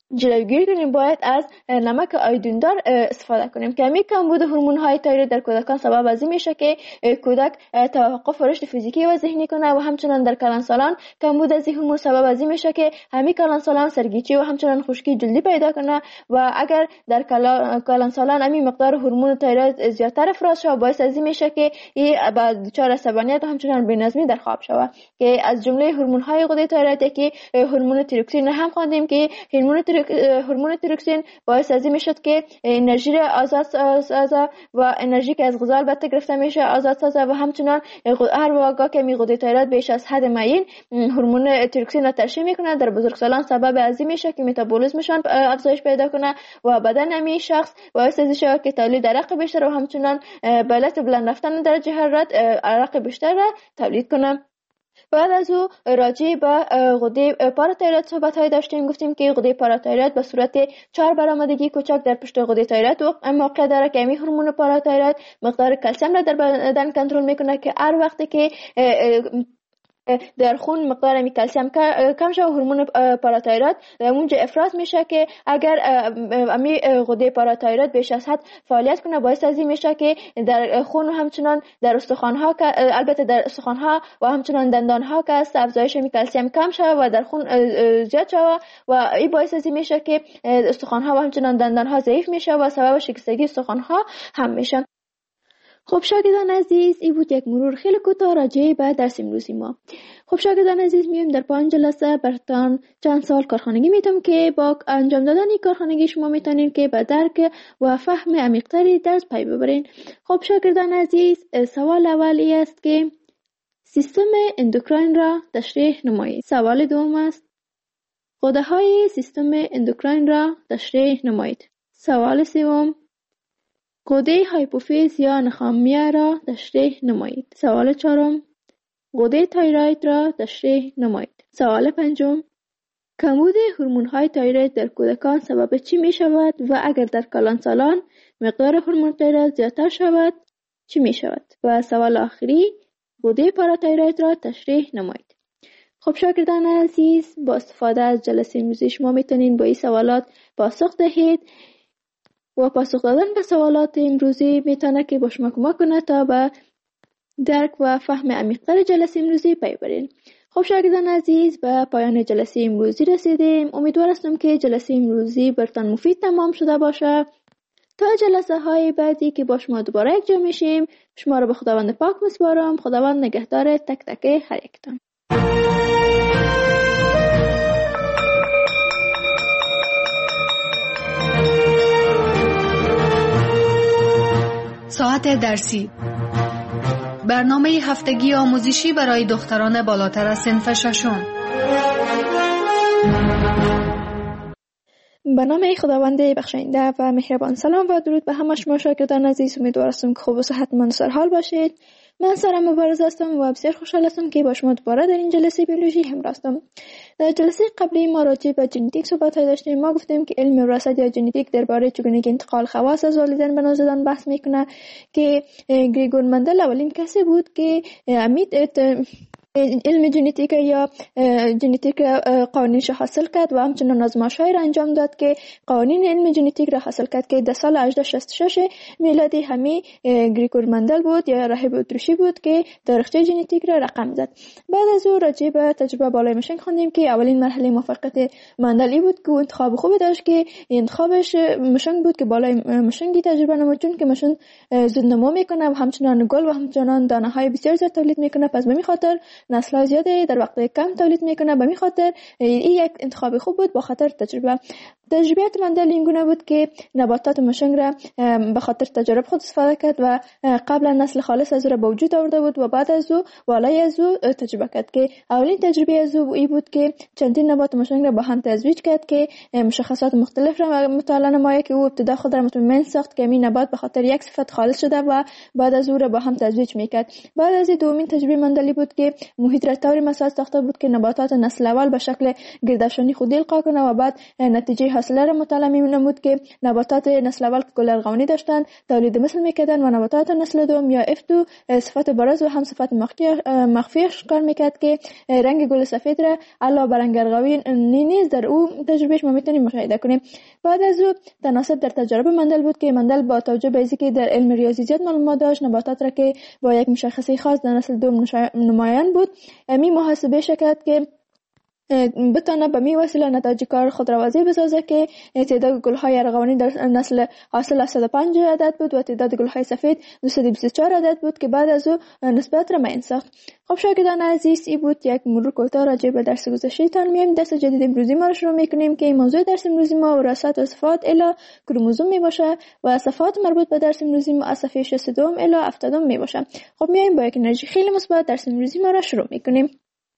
جلوگیری کنیم باید از نمک آیودیندار استفاده کنیم که همین کمبود هورمون‌های تایروید در کودکان سبب از این میشه که کودک توقف رشد فیزیکی و ذهنی کنه و همچنان در کلانسالان کمبود از این هورمون سبب از این میشه که همین کلانسالان سرگیچی و همچنان خشکی جلدی پیدا کنه و اگر در کلانسالان همین مقدار هورمون تایروید زیادتر افراز شود باعث از این میشه که بعد دچار عصبانیت و همچنان بی‌نظمی در خواب شود که از جمله هورمون‌های غده تایروید که هورمون تیروکسین هم خواندیم که هورمون تیروکسین باعث از این میشد که انرژی را آزاد سازه و انرژی که از غذا البته گرفته میشه آزاد سازه و همچنان هر واقع که غده تایروید بیش از حد معین هورمون تیروکسین را ترشح میکنه در بزرگسالان سبب از این میشه که متابولیسمشان افزایش پیدا کنه و بدن همین شخص باعث از این شود که تولید عرق بیشتر و همچنان به بلند رفتن درجه حرارت عرق بیشتر را تولید کنه. بعد از او راجع به غده پاراتایروید صحبت‌های داشتیم. گفتیم که غده پاراتایروید به صورت 4 برآمدگی کوچک در پشت غده تایروید موقع داره که همین هورمون پاراتایروید مقدار کلسیم را در بدن کنترل میکنه که هر وقتی که در خون مقدار کلسیم کم شود هورمون پاراتایروید اونجا افراز میشه که اگر امی غده پاراتایروید بیش از حد فعالیت کنه باعث از این میشه که در خون و همچنان در استخوان‌ها البته در استخوان‌ها و همچنان دندان‌ها که است افزایش کلسیم کم شود و در خون زیاد شود و این باعث از این میشه که استخوان‌ها و همچنان دندان‌ها ضعیف میشه و سبب شکستگی استخوان‌ها هم میشه. خب شاگردان عزیز این بود یک مرور خیلی کوتاه راجع به درس امروزی ما. خب شاگردان عزیز میایم در 5 جلسه براتون چند سال کارخانگی میتونم که با انجام دادن این کارخانگی شما میتونین که به درک و فهم عمیق‌تری درس پی ببرین. خب شاگردان عزیز سوال اولی است که سیستم اندوکراین را تشریح نمایید. سوال دوم است غده‌های سیستم اندوکراین را تشریح نمایید. سوال سوم غده هایپوفیز یا نخامیه را تشریح نمایید. سوال چهارم غده تایروید را تشریح نمایید. سوال پنجم کمبود هورمون‌های تایروید در کودکان سبب چی می شود و اگر در کلانسالان مقدار هورمون تایروید زیادتر شود چی می شود؟ و سوال آخری غده پاراتایروید را تشریح نمایید. خب شاگردان عزیز با استفاده از جلسه امروزی شما میتونین با این سوالات پاسخ دهید و پاسخ دادن به سوالات امروزی میتونه که با شما کمک کنه تا به درک و فهم عمیق‌تر جلسه امروزی پی برین. خب شاگردان عزیز به پایان جلسه امروزی رسیدیم. امیدوار هستم که جلسه امروزی براتون مفید تمام شده باشه. تا جلسه های بعدی که با شما دوباره یک جا میشیم شما رو به خداوند پاک میسپارم. خداوند نگهدار تک تک هر یکتان. ساعت درسی برنامه هفتگی آموزشی برای دختران بالاتر از صنف ششم. به نام خداوند بخشاینده و مهربان سلام و درود به همه شما شاگردان عزیز. امیدوار هستم که خوب و صحتمند و سرحال باشید. من سارا مبارز هستم و بسیار خوشحال هستم که با شما دوباره در این جلسه بیولوژی همراه هستم. در جلسه قبلی ما راجع به ژنتیک صحبت داشتیم. ما گفتیم که علم وراثت یا ژنتیک درباره چگونگی انتقال خواص از والدین به نوزادان بحث میکنه که گریگور مندل اولین کسی بود که علم ژنتیک یا ژنتیک قوانینش حاصل کرد و همچنان آزمایش‌هایی را انجام داد که قوانین علم ژنتیک را حاصل کرد که در سال 1866 میلادی همی گریگور مندل بود یا راهب اتریشی بود که تاریخچه ژنتیک را رقم زد. بعد از او راجع به تجربه بالای مشنگ خوندیم که اولین مرحله موفقیت مندل بود که انتخاب خوبی داشت که انتخابش مشنگ بود که بالای مشنگی تجربه نمود چون که مشن زود نمو میکنه و همچنان گل و همچنان دانه‌های بسیار زیاد تولید میکنه. پس به این خاطر نسل زیاده در وقت کم تولید میکنه. به این خاطر این یک انتخاب خوب بود. با خاطر تجربیات مندل این گونه بود که نباتات مشنگ را به خاطر تجربه خود استفاده کرد و قبلا نسل خالص از او را به وجود آورده بود و بعد از او والای از او تجربه کرد که اولین تجربه از او این بود که چندین نبات مشنگ را با هم تزویج کرد که مشخصات مختلف را مطالعه نماید که او ابتدا خود را مطمئن ساخت که این نبات به خاطر یک صفت خالص شده و بعد از او را با هم تزویج میکرد. بعد از دومین تجربه مندلی بود که محیط را طوری مساج ساخته بود که نباتات نسل اول به شکل گردافشانی خودی القا کنه و بعد نتیجه حاصله را مطالعه نمود که نباتات نسل اول که گل ارغوانی داشتند تولید مثل میکردن و نباتات نسل دوم یا F2 صفت بارز و هم صفت مخفی اشکال میکرد که رنگ گل سفید را علاوه بر رنگ ارغوانی نیز در او تجربهش ما میتونیم مشاهده کنیم. بعد از او تناسب در تجربه مندل بود که مندل با توجه به اینکه در علم ریاضیات معلومات داشت نباتات را که با یک مشخصه خاص در نسل دوم نمایان بود می محاسبه کرد که بتانه به می وسیله نتایج کار خود را واضح بسازه که تعداد گل‌های ارغوانی در نسل حاصل 105 عدد بود و تعداد گل‌های سفید 224 عدد بود که بعد از او نسبت را معین ساخت. خب شاگردان عزیز، این بود یک مرور کوتاه راجع به درس گذشته تان. میایم درس جدید امروزی ما را شروع میکنیم که موضوع درس امروزی ما وراثت و صفات الی کروموزوم می باشه و صفات مربوط به درس امروزی ما از صفحه 62 الی 70 می باشه. خب میایم با یک انرژی خیلی مثبت درس امروزی ما را شروع میکنیم.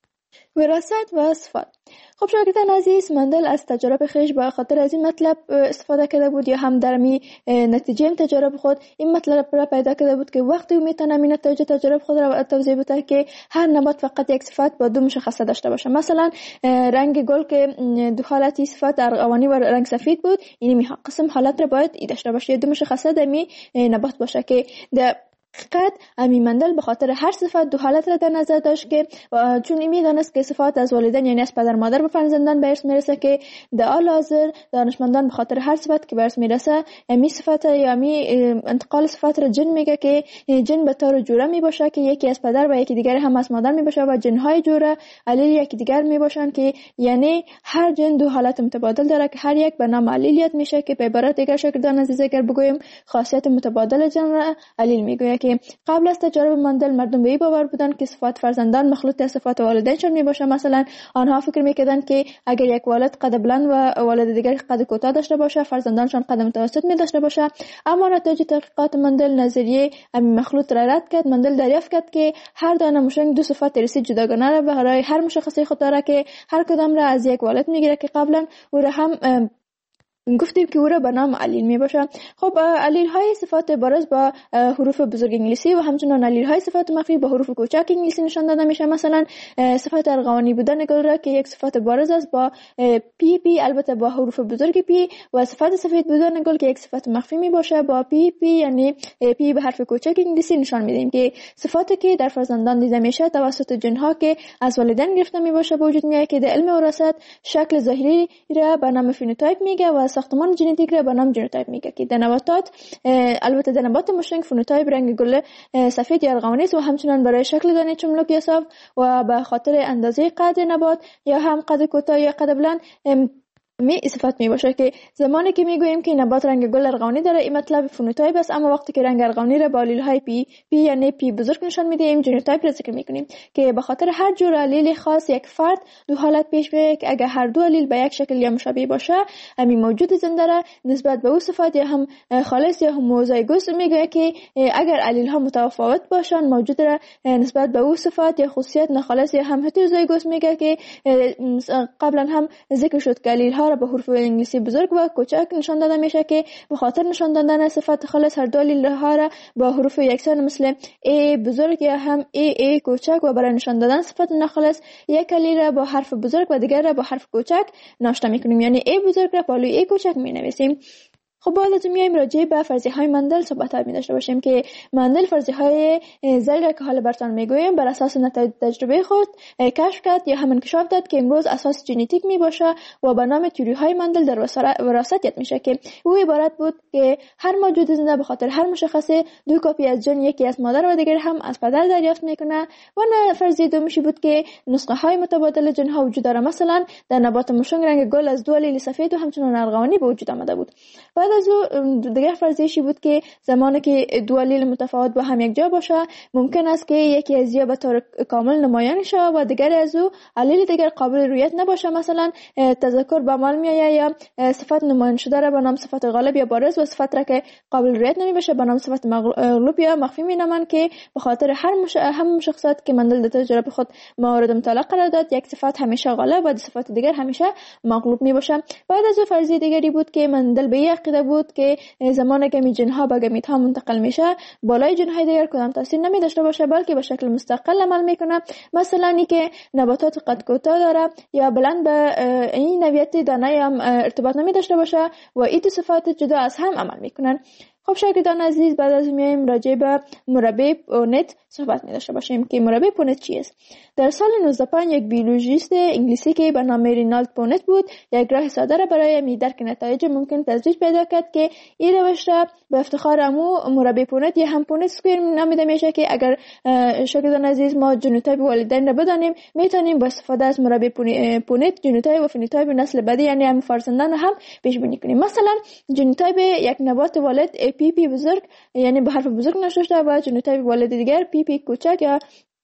وراثت و صفات. خب شاگردان عزیز، مندل از تجربه خیش به خاطر از این مطلب استفاده کرده بود یا هم در نتیجه تجربه خود این مطلب را پیدا کرده بود که وقتی میتونه این نتیجه تجربه خود را توضیح بده که هر نبات فقط یک صفت با دو مشخصه داشته باشه. مثلا رنگ گل که دو حالتی صفت ارغوانی و رنگ سفید بود، این قسم حالت را باید داشته باشه، دو مشخصه در نبات باشه که در حقیقت امی مندل به خاطر هر صفت دو حالت را در نظر داشت که چون این دانست که صفات از والدین یعنی از پدر مادر به فرزندان به ارث میرسه که در حال حاضر دانشمندان به خاطر هر صفت که به ارث میرسه امی صفت یا امی انتقال صفت را جن میگه که جن به طور جوره می باشه که یکی از پدر و یکی دیگر هم از مادر می باشه و جنهای جوره علیل یکی دیگر می باشن که یعنی هر جن دو حالت متبادل داره که هر یک به نام علیلیت میشه که به عبارت دیگر شاگردان عزیز اگر بگویم خاصیت متبادل جن را علیل میگوید که قبل از تجربه مندل مردم به این باور بودند که صفات فرزندان مخلوط صفات والدینشان میباشه. مثلا آنها فکر میکردند که اگر یک والد قد بلند و والد دیگر قد کوتاه داشته باشه فرزندانشان قد متوسط می داشته باشه. اما نتیجه تحقیقات مندل نظریه همین مخلوط را رد کرد. مندل دریافت کرد که هر دانه موشنگ دو صفت ارثی جداگانه را برای هر مشخصه خود داره که هر کدام را از یک والد میگیره که قبلا او را هم گفتیم که او را به نام علیل می باشه. خب علیل های صفات بارز با حروف بزرگ انگلیسی و همچنان علیل های صفات مخفی با حروف کوچک انگلیسی نشان داده میشه. مثلا صفات ارغوانی بودن گل را که یک صفت بارز است با پی البته با حروف بزرگ پی و صفت سفید بودن گل که یک صفت مخفی می باشه با پی یعنی پی به حرف کوچک انگلیسی نشان میدیم که صفاتی که در فرزندان دیده میشه توسط جنها که از والدین گرفته می باشه به وجود میاد که در علم وراثت شکل ظاهری را به نام فنوتایپ میگه و ساختمان ژنتیک را به نام ژنوتایپ میگه که در نباتات البته در نبات موشنگ فنوتایپ رنگ گل سفید یا ارغوانی است و همچنان برای شکل دانه چملک یا صاف و به خاطر اندازه قد نبات یا هم قد کوتاه یا قد بلند می صفت می باشه که زمانی که میگوییم که نبات رنگ گل ارغوانی داره این مطلب فنوتایپ است. اما وقتی که رنگ ارغوانی را با علیل های پی یعنی پی بزرگ نشان میدیم ژنوتایپ را ذکر میکنیم که به خاطر هر جور علیل خاص یک فرد دو حالت پیش میاد که اگر هر دو علیل به یک شکل یا مشابه باشه همین موجود زنده را نسبت به او صفت یا هم خالص یا هموزایگوس میگه که اگر علیل ها متفاوت باشن موجود را نسبت به او صفت یا خاصیت ناخالص یا هم هتروزایگوس میگه که قبلا هم ذکر شد که علیل ها به حروف انگلیسی بزرگ و کوچک نشان داده میشه که به خاطر نشان دادن صفت خالص هر دو علیل ها را با حروف یکسان مثل ای بزرگ یا هم ای کوچک و برای نشان دادن صفت ناخالص یک علیل را با حرف بزرگ و دیگر را با حرف کوچک ناشته میکنیم یعنی ای بزرگ را بالای ای کوچک مینویسیم. خب بعد از میایم راجع به فرضیه های مندل صحبت می داشته باشیم که مندل فرضیه های ذیل را که حالا براتون میگویم بر اساس نتایج تجربه خود کشف کرد یا هم انکشاف داد که امروز اساس ژنتیک می باشه و به نام تئوری های مندل در وراثت یاد میشه که او عبارت بود که هر موجود زنده به خاطر هر مشخصه دو کپی از ژن یکی از مادر و دیگر هم از پدر دریافت میکنه. و فرضیه دومیشی بود که نسخه های متبادل ژن ها وجود داره. مثلا در نبات موشنگ رنگ گل از دو علیل سفید و همچنان ارغوانی به وجود آمده بود. بعد از او دیگر فرضیه‌ای بود که زمانی که دو علیل متفاوت با هم یک جا باشه ممکن است که یکی از یا به طور کامل نمایان شه و دیگر از او علیل دیگر قابل رویت نباشه. مثلا تذکر به عمل میآید یا صفت نمایان شده را به نام صفت غالب یا بارز و صفت را که قابل رویت نمیشه به نام صفت مغلوب یا مخفی مینامند که به خاطر هر مشخصات که مندل در تجربه خود مورد مطالعه قرار داد یک صفت همیشه غالب و صفت دیگر همیشه مغلوب میباشه. بعد از او فرضیه دیگری بود که مندل به عقیده گفته بود که زمانی که جنها به گمیت ها منتقل میشه بالای جنهای دیگر کدام تاثیر نمی داشته باشه بلکه به شکل مستقل عمل میکنه. مثلا اینی که نباتات قد کوتاه داره یا بلند به این نوعیت دانه هم ارتباط نمی داشته باشه و این دو صفات جدا از هم عمل میکنن. خب شاگردان عزیز، بعد از میایم راجع به مربع پونت صحبت می داشته باشیم که مربع پونت چیست. در سال 1905 یک بیولوژیست انگلیسی که به نام رینالد پونت بود یک راه ساده را برای درک نتایج ممکن تزریق پیدا کرد که این روش را به افتخار امو مربع پونت یا هم پونت اسکوئر نامیده میشه که اگر شاگردان عزیز ما ژنوتایپ والدین را بدانیم میتونیم با استفاده از مربع پونت ژنوتایپ و فنوتایپ نسل بعدی یعنی هم فرزندان هم پیش بینی کنیم. مثلا ژنوتایپ یک نبات والد پی پی بزرگ یعنی به حرف بزرگ نوشته شده و ژنوتایپ والد دیگر پی پی کوچک یا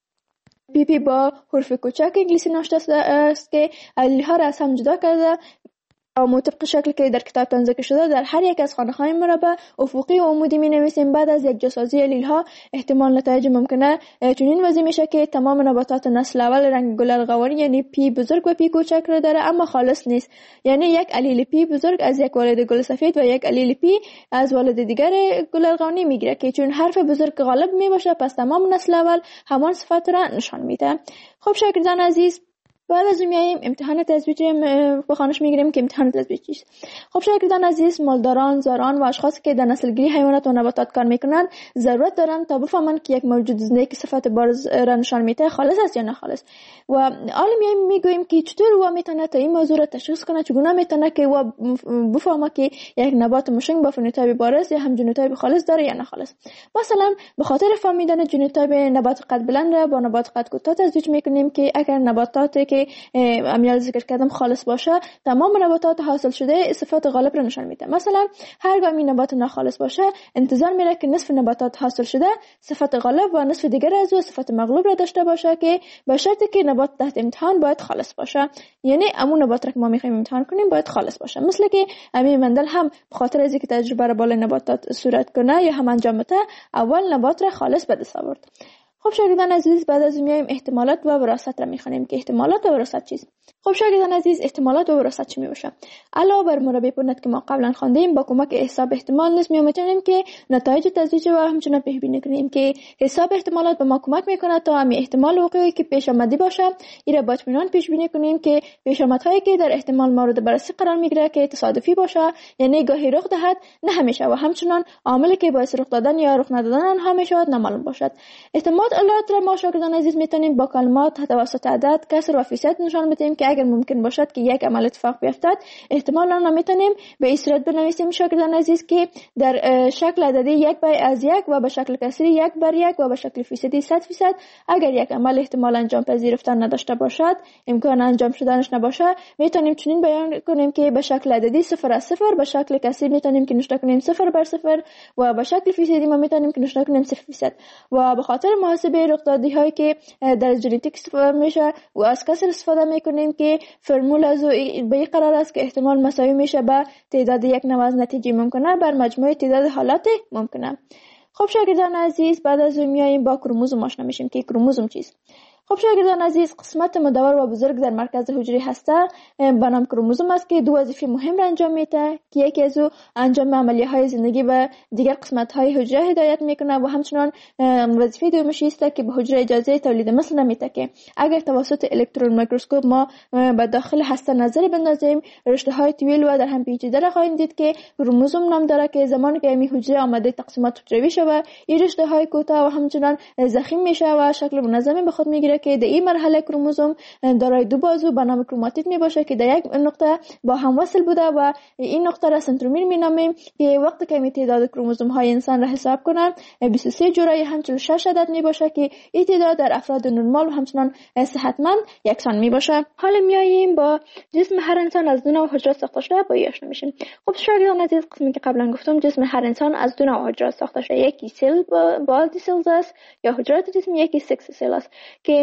پی پی با حرف کوچک انگلیسی نوشته است که علیل ها را از هم جدا کرده و مطابق شکل که در کتاب ذکر شده در هر یک از خانه‌های مربع افقی و عمودی می‌نویسیم. بعد از یک جاسازی علیل ها احتمال نتایج ممکنه چنین وضعی میشه که تمام نباتات نسل اول رنگ گل ارغوانی یعنی پی بزرگ و پی کوچک را داره اما خالص نیست، یعنی یک علیل پی بزرگ از یک والد گل سفید و یک علیل پی از والد دیگر گل ارغوانی میگیره که چون حرف بزرگ غالب میباشه پس تمام نسل اول همان صفات را نشان میده. خب شاگردان عزیز، بعد از میایم امتحان تزویج به خانش میگیریم که امتحان تزویج چیست. خب شاگردان عزیز، مالداران، زاران و اشخاصی که در نسل‌گیری حیوانات و نباتات کار میکنن ضرورت دارن تا بفهمن که یک موجود زنده که صفات بارز را نشان میده خالص است یا ناخالص. و حالا میگوییم که چطور او میتونه تا این موضوع را تشخیص کنه، چگونه میتونه که او بفهمه که یک نبات مشنگ با فنوتایپ بارز یا هم ژنوتایپ خالص داره یا ناخالص. مثلا به خاطر فهمیدن ژنوتایپ نبات قد بلند را با نبات قد کوتاه تزویج میکنیم که اگر نباتاتی که امیال ذکر کردم خالص باشه تمام نباتات حاصل شده صفات غالب را نشان میده. مثلا هرگاه این نبات ناخالص باشه انتظار میره که نصف نباتات حاصل شده صفات غالب و نصف دیگر از او صفات مغلوب را داشته باشه که به شرطی که نبات تحت امتحان باید خالص باشه، یعنی همون نبات را که ما میخوایم امتحان کنیم باید خالص باشه. مثل که امی مندل هم به خاطر از اینکه تجربه را بالای نباتات صورت کنه یا هم انجام بده اول نبات را خالص به دست آورد. خب شاگردان عزیز، بعد از میایم احتمالات و وراثت را میخوانیم که احتمالات و وراثت چیست. خب شاگردان عزیز، احتمالات و وراثت چی میباشه؟ علاوه بر مربع پونت که ما قبلا خواندیم با کمک حساب احتمال نیز میتونیم که نتایج تزریق و همچنین پیش بینی کنیم که حساب احتمالات به ما کمک میکنه تا همین احتمال وقوعی که پیش آمده باشه این را با اطمینان پیش بینی کنیم که پیشامدهایی که در احتمال مورد بررسی قرار میگیره که تصادفی باشه یعنی گاهی رخ دهد نه همیشه و همچنین عاملی که باعث رخ دادن یا رخ ندادن آنها میشود نامعلوم باشد. احتمالات را ما شاگردان عزیز میتونیم با کلمات توسط عدد، کسر و فیصد نشان بدیم که اگر ممکن باشد که یک عمل اتفاق بیفتد احتمال آن را میتونیم به این صورت بنویسیم شاگردان عزیز که در شکل عددی 1/1 و به شکل کسری 1/1 و به شکل فیصدی 100%. اگر یک عمل احتمال انجام پذیرفتن نداشته باشد، امکان انجام شدنش نباشه، میتونیم چنین بیان کنیم که به شکل عددی 0/0 به شکل کسری میتونیم که نشان کنیم 0/0 و به شکل فیصدی ما میتونیم که نشان کنیم 0%. و به خاطر محاسبه رخدادی هایی که در ژنتیک استفاده میشه و از کسر استفاده میکنیم که فرمول از به این قرار است که احتمال مساوی میشه به تعداد یک نوع از نتیجه ممکنه بر مجموع تعداد حالات ممکنه. خب شاگردان عزیز، بعد از میاییم با کروموزوم آشنا میشیم که کروموزوم چیست. خب شاگردان عزیز، قسمت مدور و بزرگ در مرکز حجره هسته به نام کروموزوم است که دو وظیفه مهم را انجام میده که یکی از او انجام عملیه‌های زندگی و دیگر قسمت‌های حجره هدایت میکنه و همچنین وظیفه دومش است که به حجره اجازه تولید مثل نمیده که اگر توسط الکترون میکروسکوپ ما به داخل هسته نظر بندازیم رشته‌های طویل و در هم پیچیده را خواهیم دید که کروموزوم نام داره که زمانی که این حجره آماده تقسیمات حجروی شود این رشته‌های کوتاه و همچنین ضخیم میشه و شکل منظمی به خود میگیره که در این مرحله کروموزوم دارای دو بازو به نام کروماتید می باشه که در یک نقطه با هم وصل بوده و این نقطه را سنترومیر می نامیم که وقتی که می تعداد کروموزوم های انسان را حساب کنن 23 جوره هم 46 عدد می باشه که این تعداد در افراد نرمال و همچنان صحتمند یکسان می باشه. حالا میاییم با جسم هر انسان از دو نوع حجره ساخته شده با آشنا میشیم. خب شاگردان عزیز، قسمی که قبلا گفتم جسم هر انسان از دو نوع حجره ساخته شده، یکی سل بالدی سلز است یا حجرات جسم، یکی سکس سل است که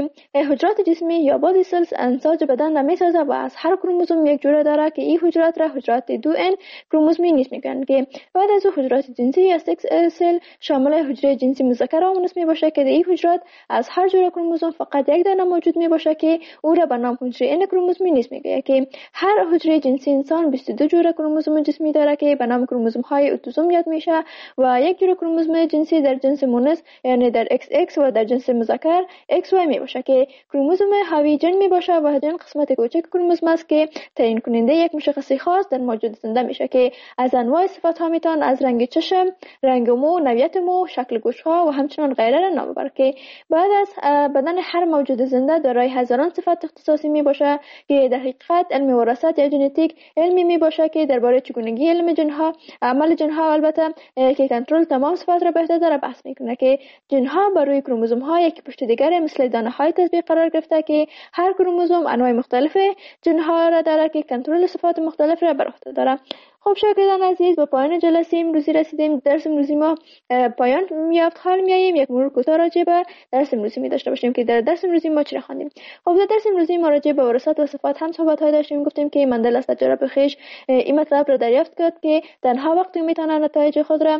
که حجرات جسمی یا بادی سلز انساج بدن را میسازه و از هر کروموزوم یک جوره داره که این حجرات را حجرات 2N کروموزومی نیست میگن که بعد از حجرات جنسی یا سکس سل شامل حجره جنسی مذکر و مؤنث می باشه که در این حجرات از هر جوره کروموزوم فقط یک دانه موجود می باشه که او را به نام حجره N کروموزومی نیست میگه که هر حجره جنسی انسان 22 جوره کروموزوم جسمی داره که به نام کروموزوم های اتوزوم یاد میشه و یک جوره کروموزوم جنسی در جنس مؤنث یعنی در XX و در جنس مذکر XY می باشه که کروموزوم حاوی جن می باشه و جن قسمت کوچک کروموزوم است که تعیین کننده یک مشخصی خاص در موجود زنده میشه که از انواع صفات ها میتون از رنگ چشم، رنگ مو، نوعیت مو، شکل گوش ها و همچنان غیره را نام ببره که بعد از بدن هر موجود زنده دارای هزاران صفت اختصاصی می باشه که در حقیقت علم وراثت یا ژنتیک علمی می باشه که درباره چگونگی علم جنها، عمل جنها البته که کنترل تمام صفات را بهتر داره بحث میکنه که جنها بر روی کروموزوم ها یکی پشت دیگر مثل دانه های تطبیق قرار گرفته که هر کروموزوم انواع مختلف جنها را داره که کنترل صفات مختلف را بر عهده داره. خب شاگردان عزیز، با پایان جلسه امروزی رسیدیم. درس امروزی ما پایان یافت. حال میاییم یک مرور کوتاه راجع به درس امروزی می داشته باشیم که در درس امروزی ما چی خواندیم. خب در درس امروزی ما راجع به وراثت و صفات هم صحبت های داشتیم. گفتیم که مندل از تجربه خویش این مطلب را دریافت کرد که تنها وقتی میتونه نتایج خود را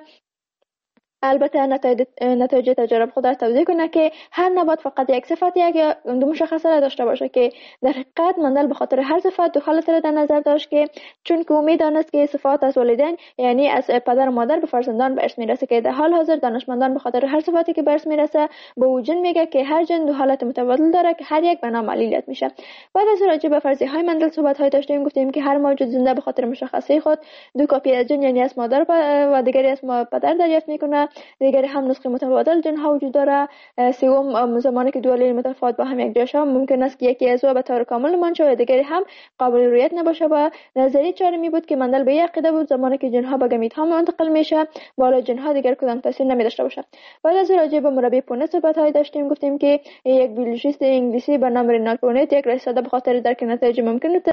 البته نتایج تجارب خود را توضیح کنه که هر نبات فقط یک صفت یک یا دو مشخصه را داشته باشه که در حقیقت مندل به خاطر هر صفت دو حالت را در نظر داشت که چون که امید دانست که صفات از والدین یعنی از پدر و مادر به فرزندان به ارث میرسه که در حال حاضر دانشمندان به خاطر هر صفتی که به ارث میرسه به وجود میگه که هر جن دو حالت متبادل داره که هر یک به نام علیلیت میشه. بعد از راجع به فرضیه های مندل صحبت های داشتیم. گفتیم که هر موجود زنده به خاطر مشخصه خود دو کپی از جن یعنی از مادر و دیگری از پدر دریافت میکنه. دیگری هم نسخه متبادل جن ها وجود داره. سوم زمانی که دو علیل متفاوت با هم یک جای شوند ممکن است که یکی از او به طور کامل منشأ و دیگری هم قابل رؤیت نباشه و نظریه چهارمی بود که مندل به یک عقیده بود زمانی که جن ها به گمیت ها منتقل میشه بالا جن ها دیگر کدام تاثیر نمی داشته باشه. بعد از راجع به مربی پونه صحبت های داشتیم. گفتیم که یک بیولوژیست انگلیسی به نام رینالد پونت یک رئیس به خاطر درک نتایج ممکن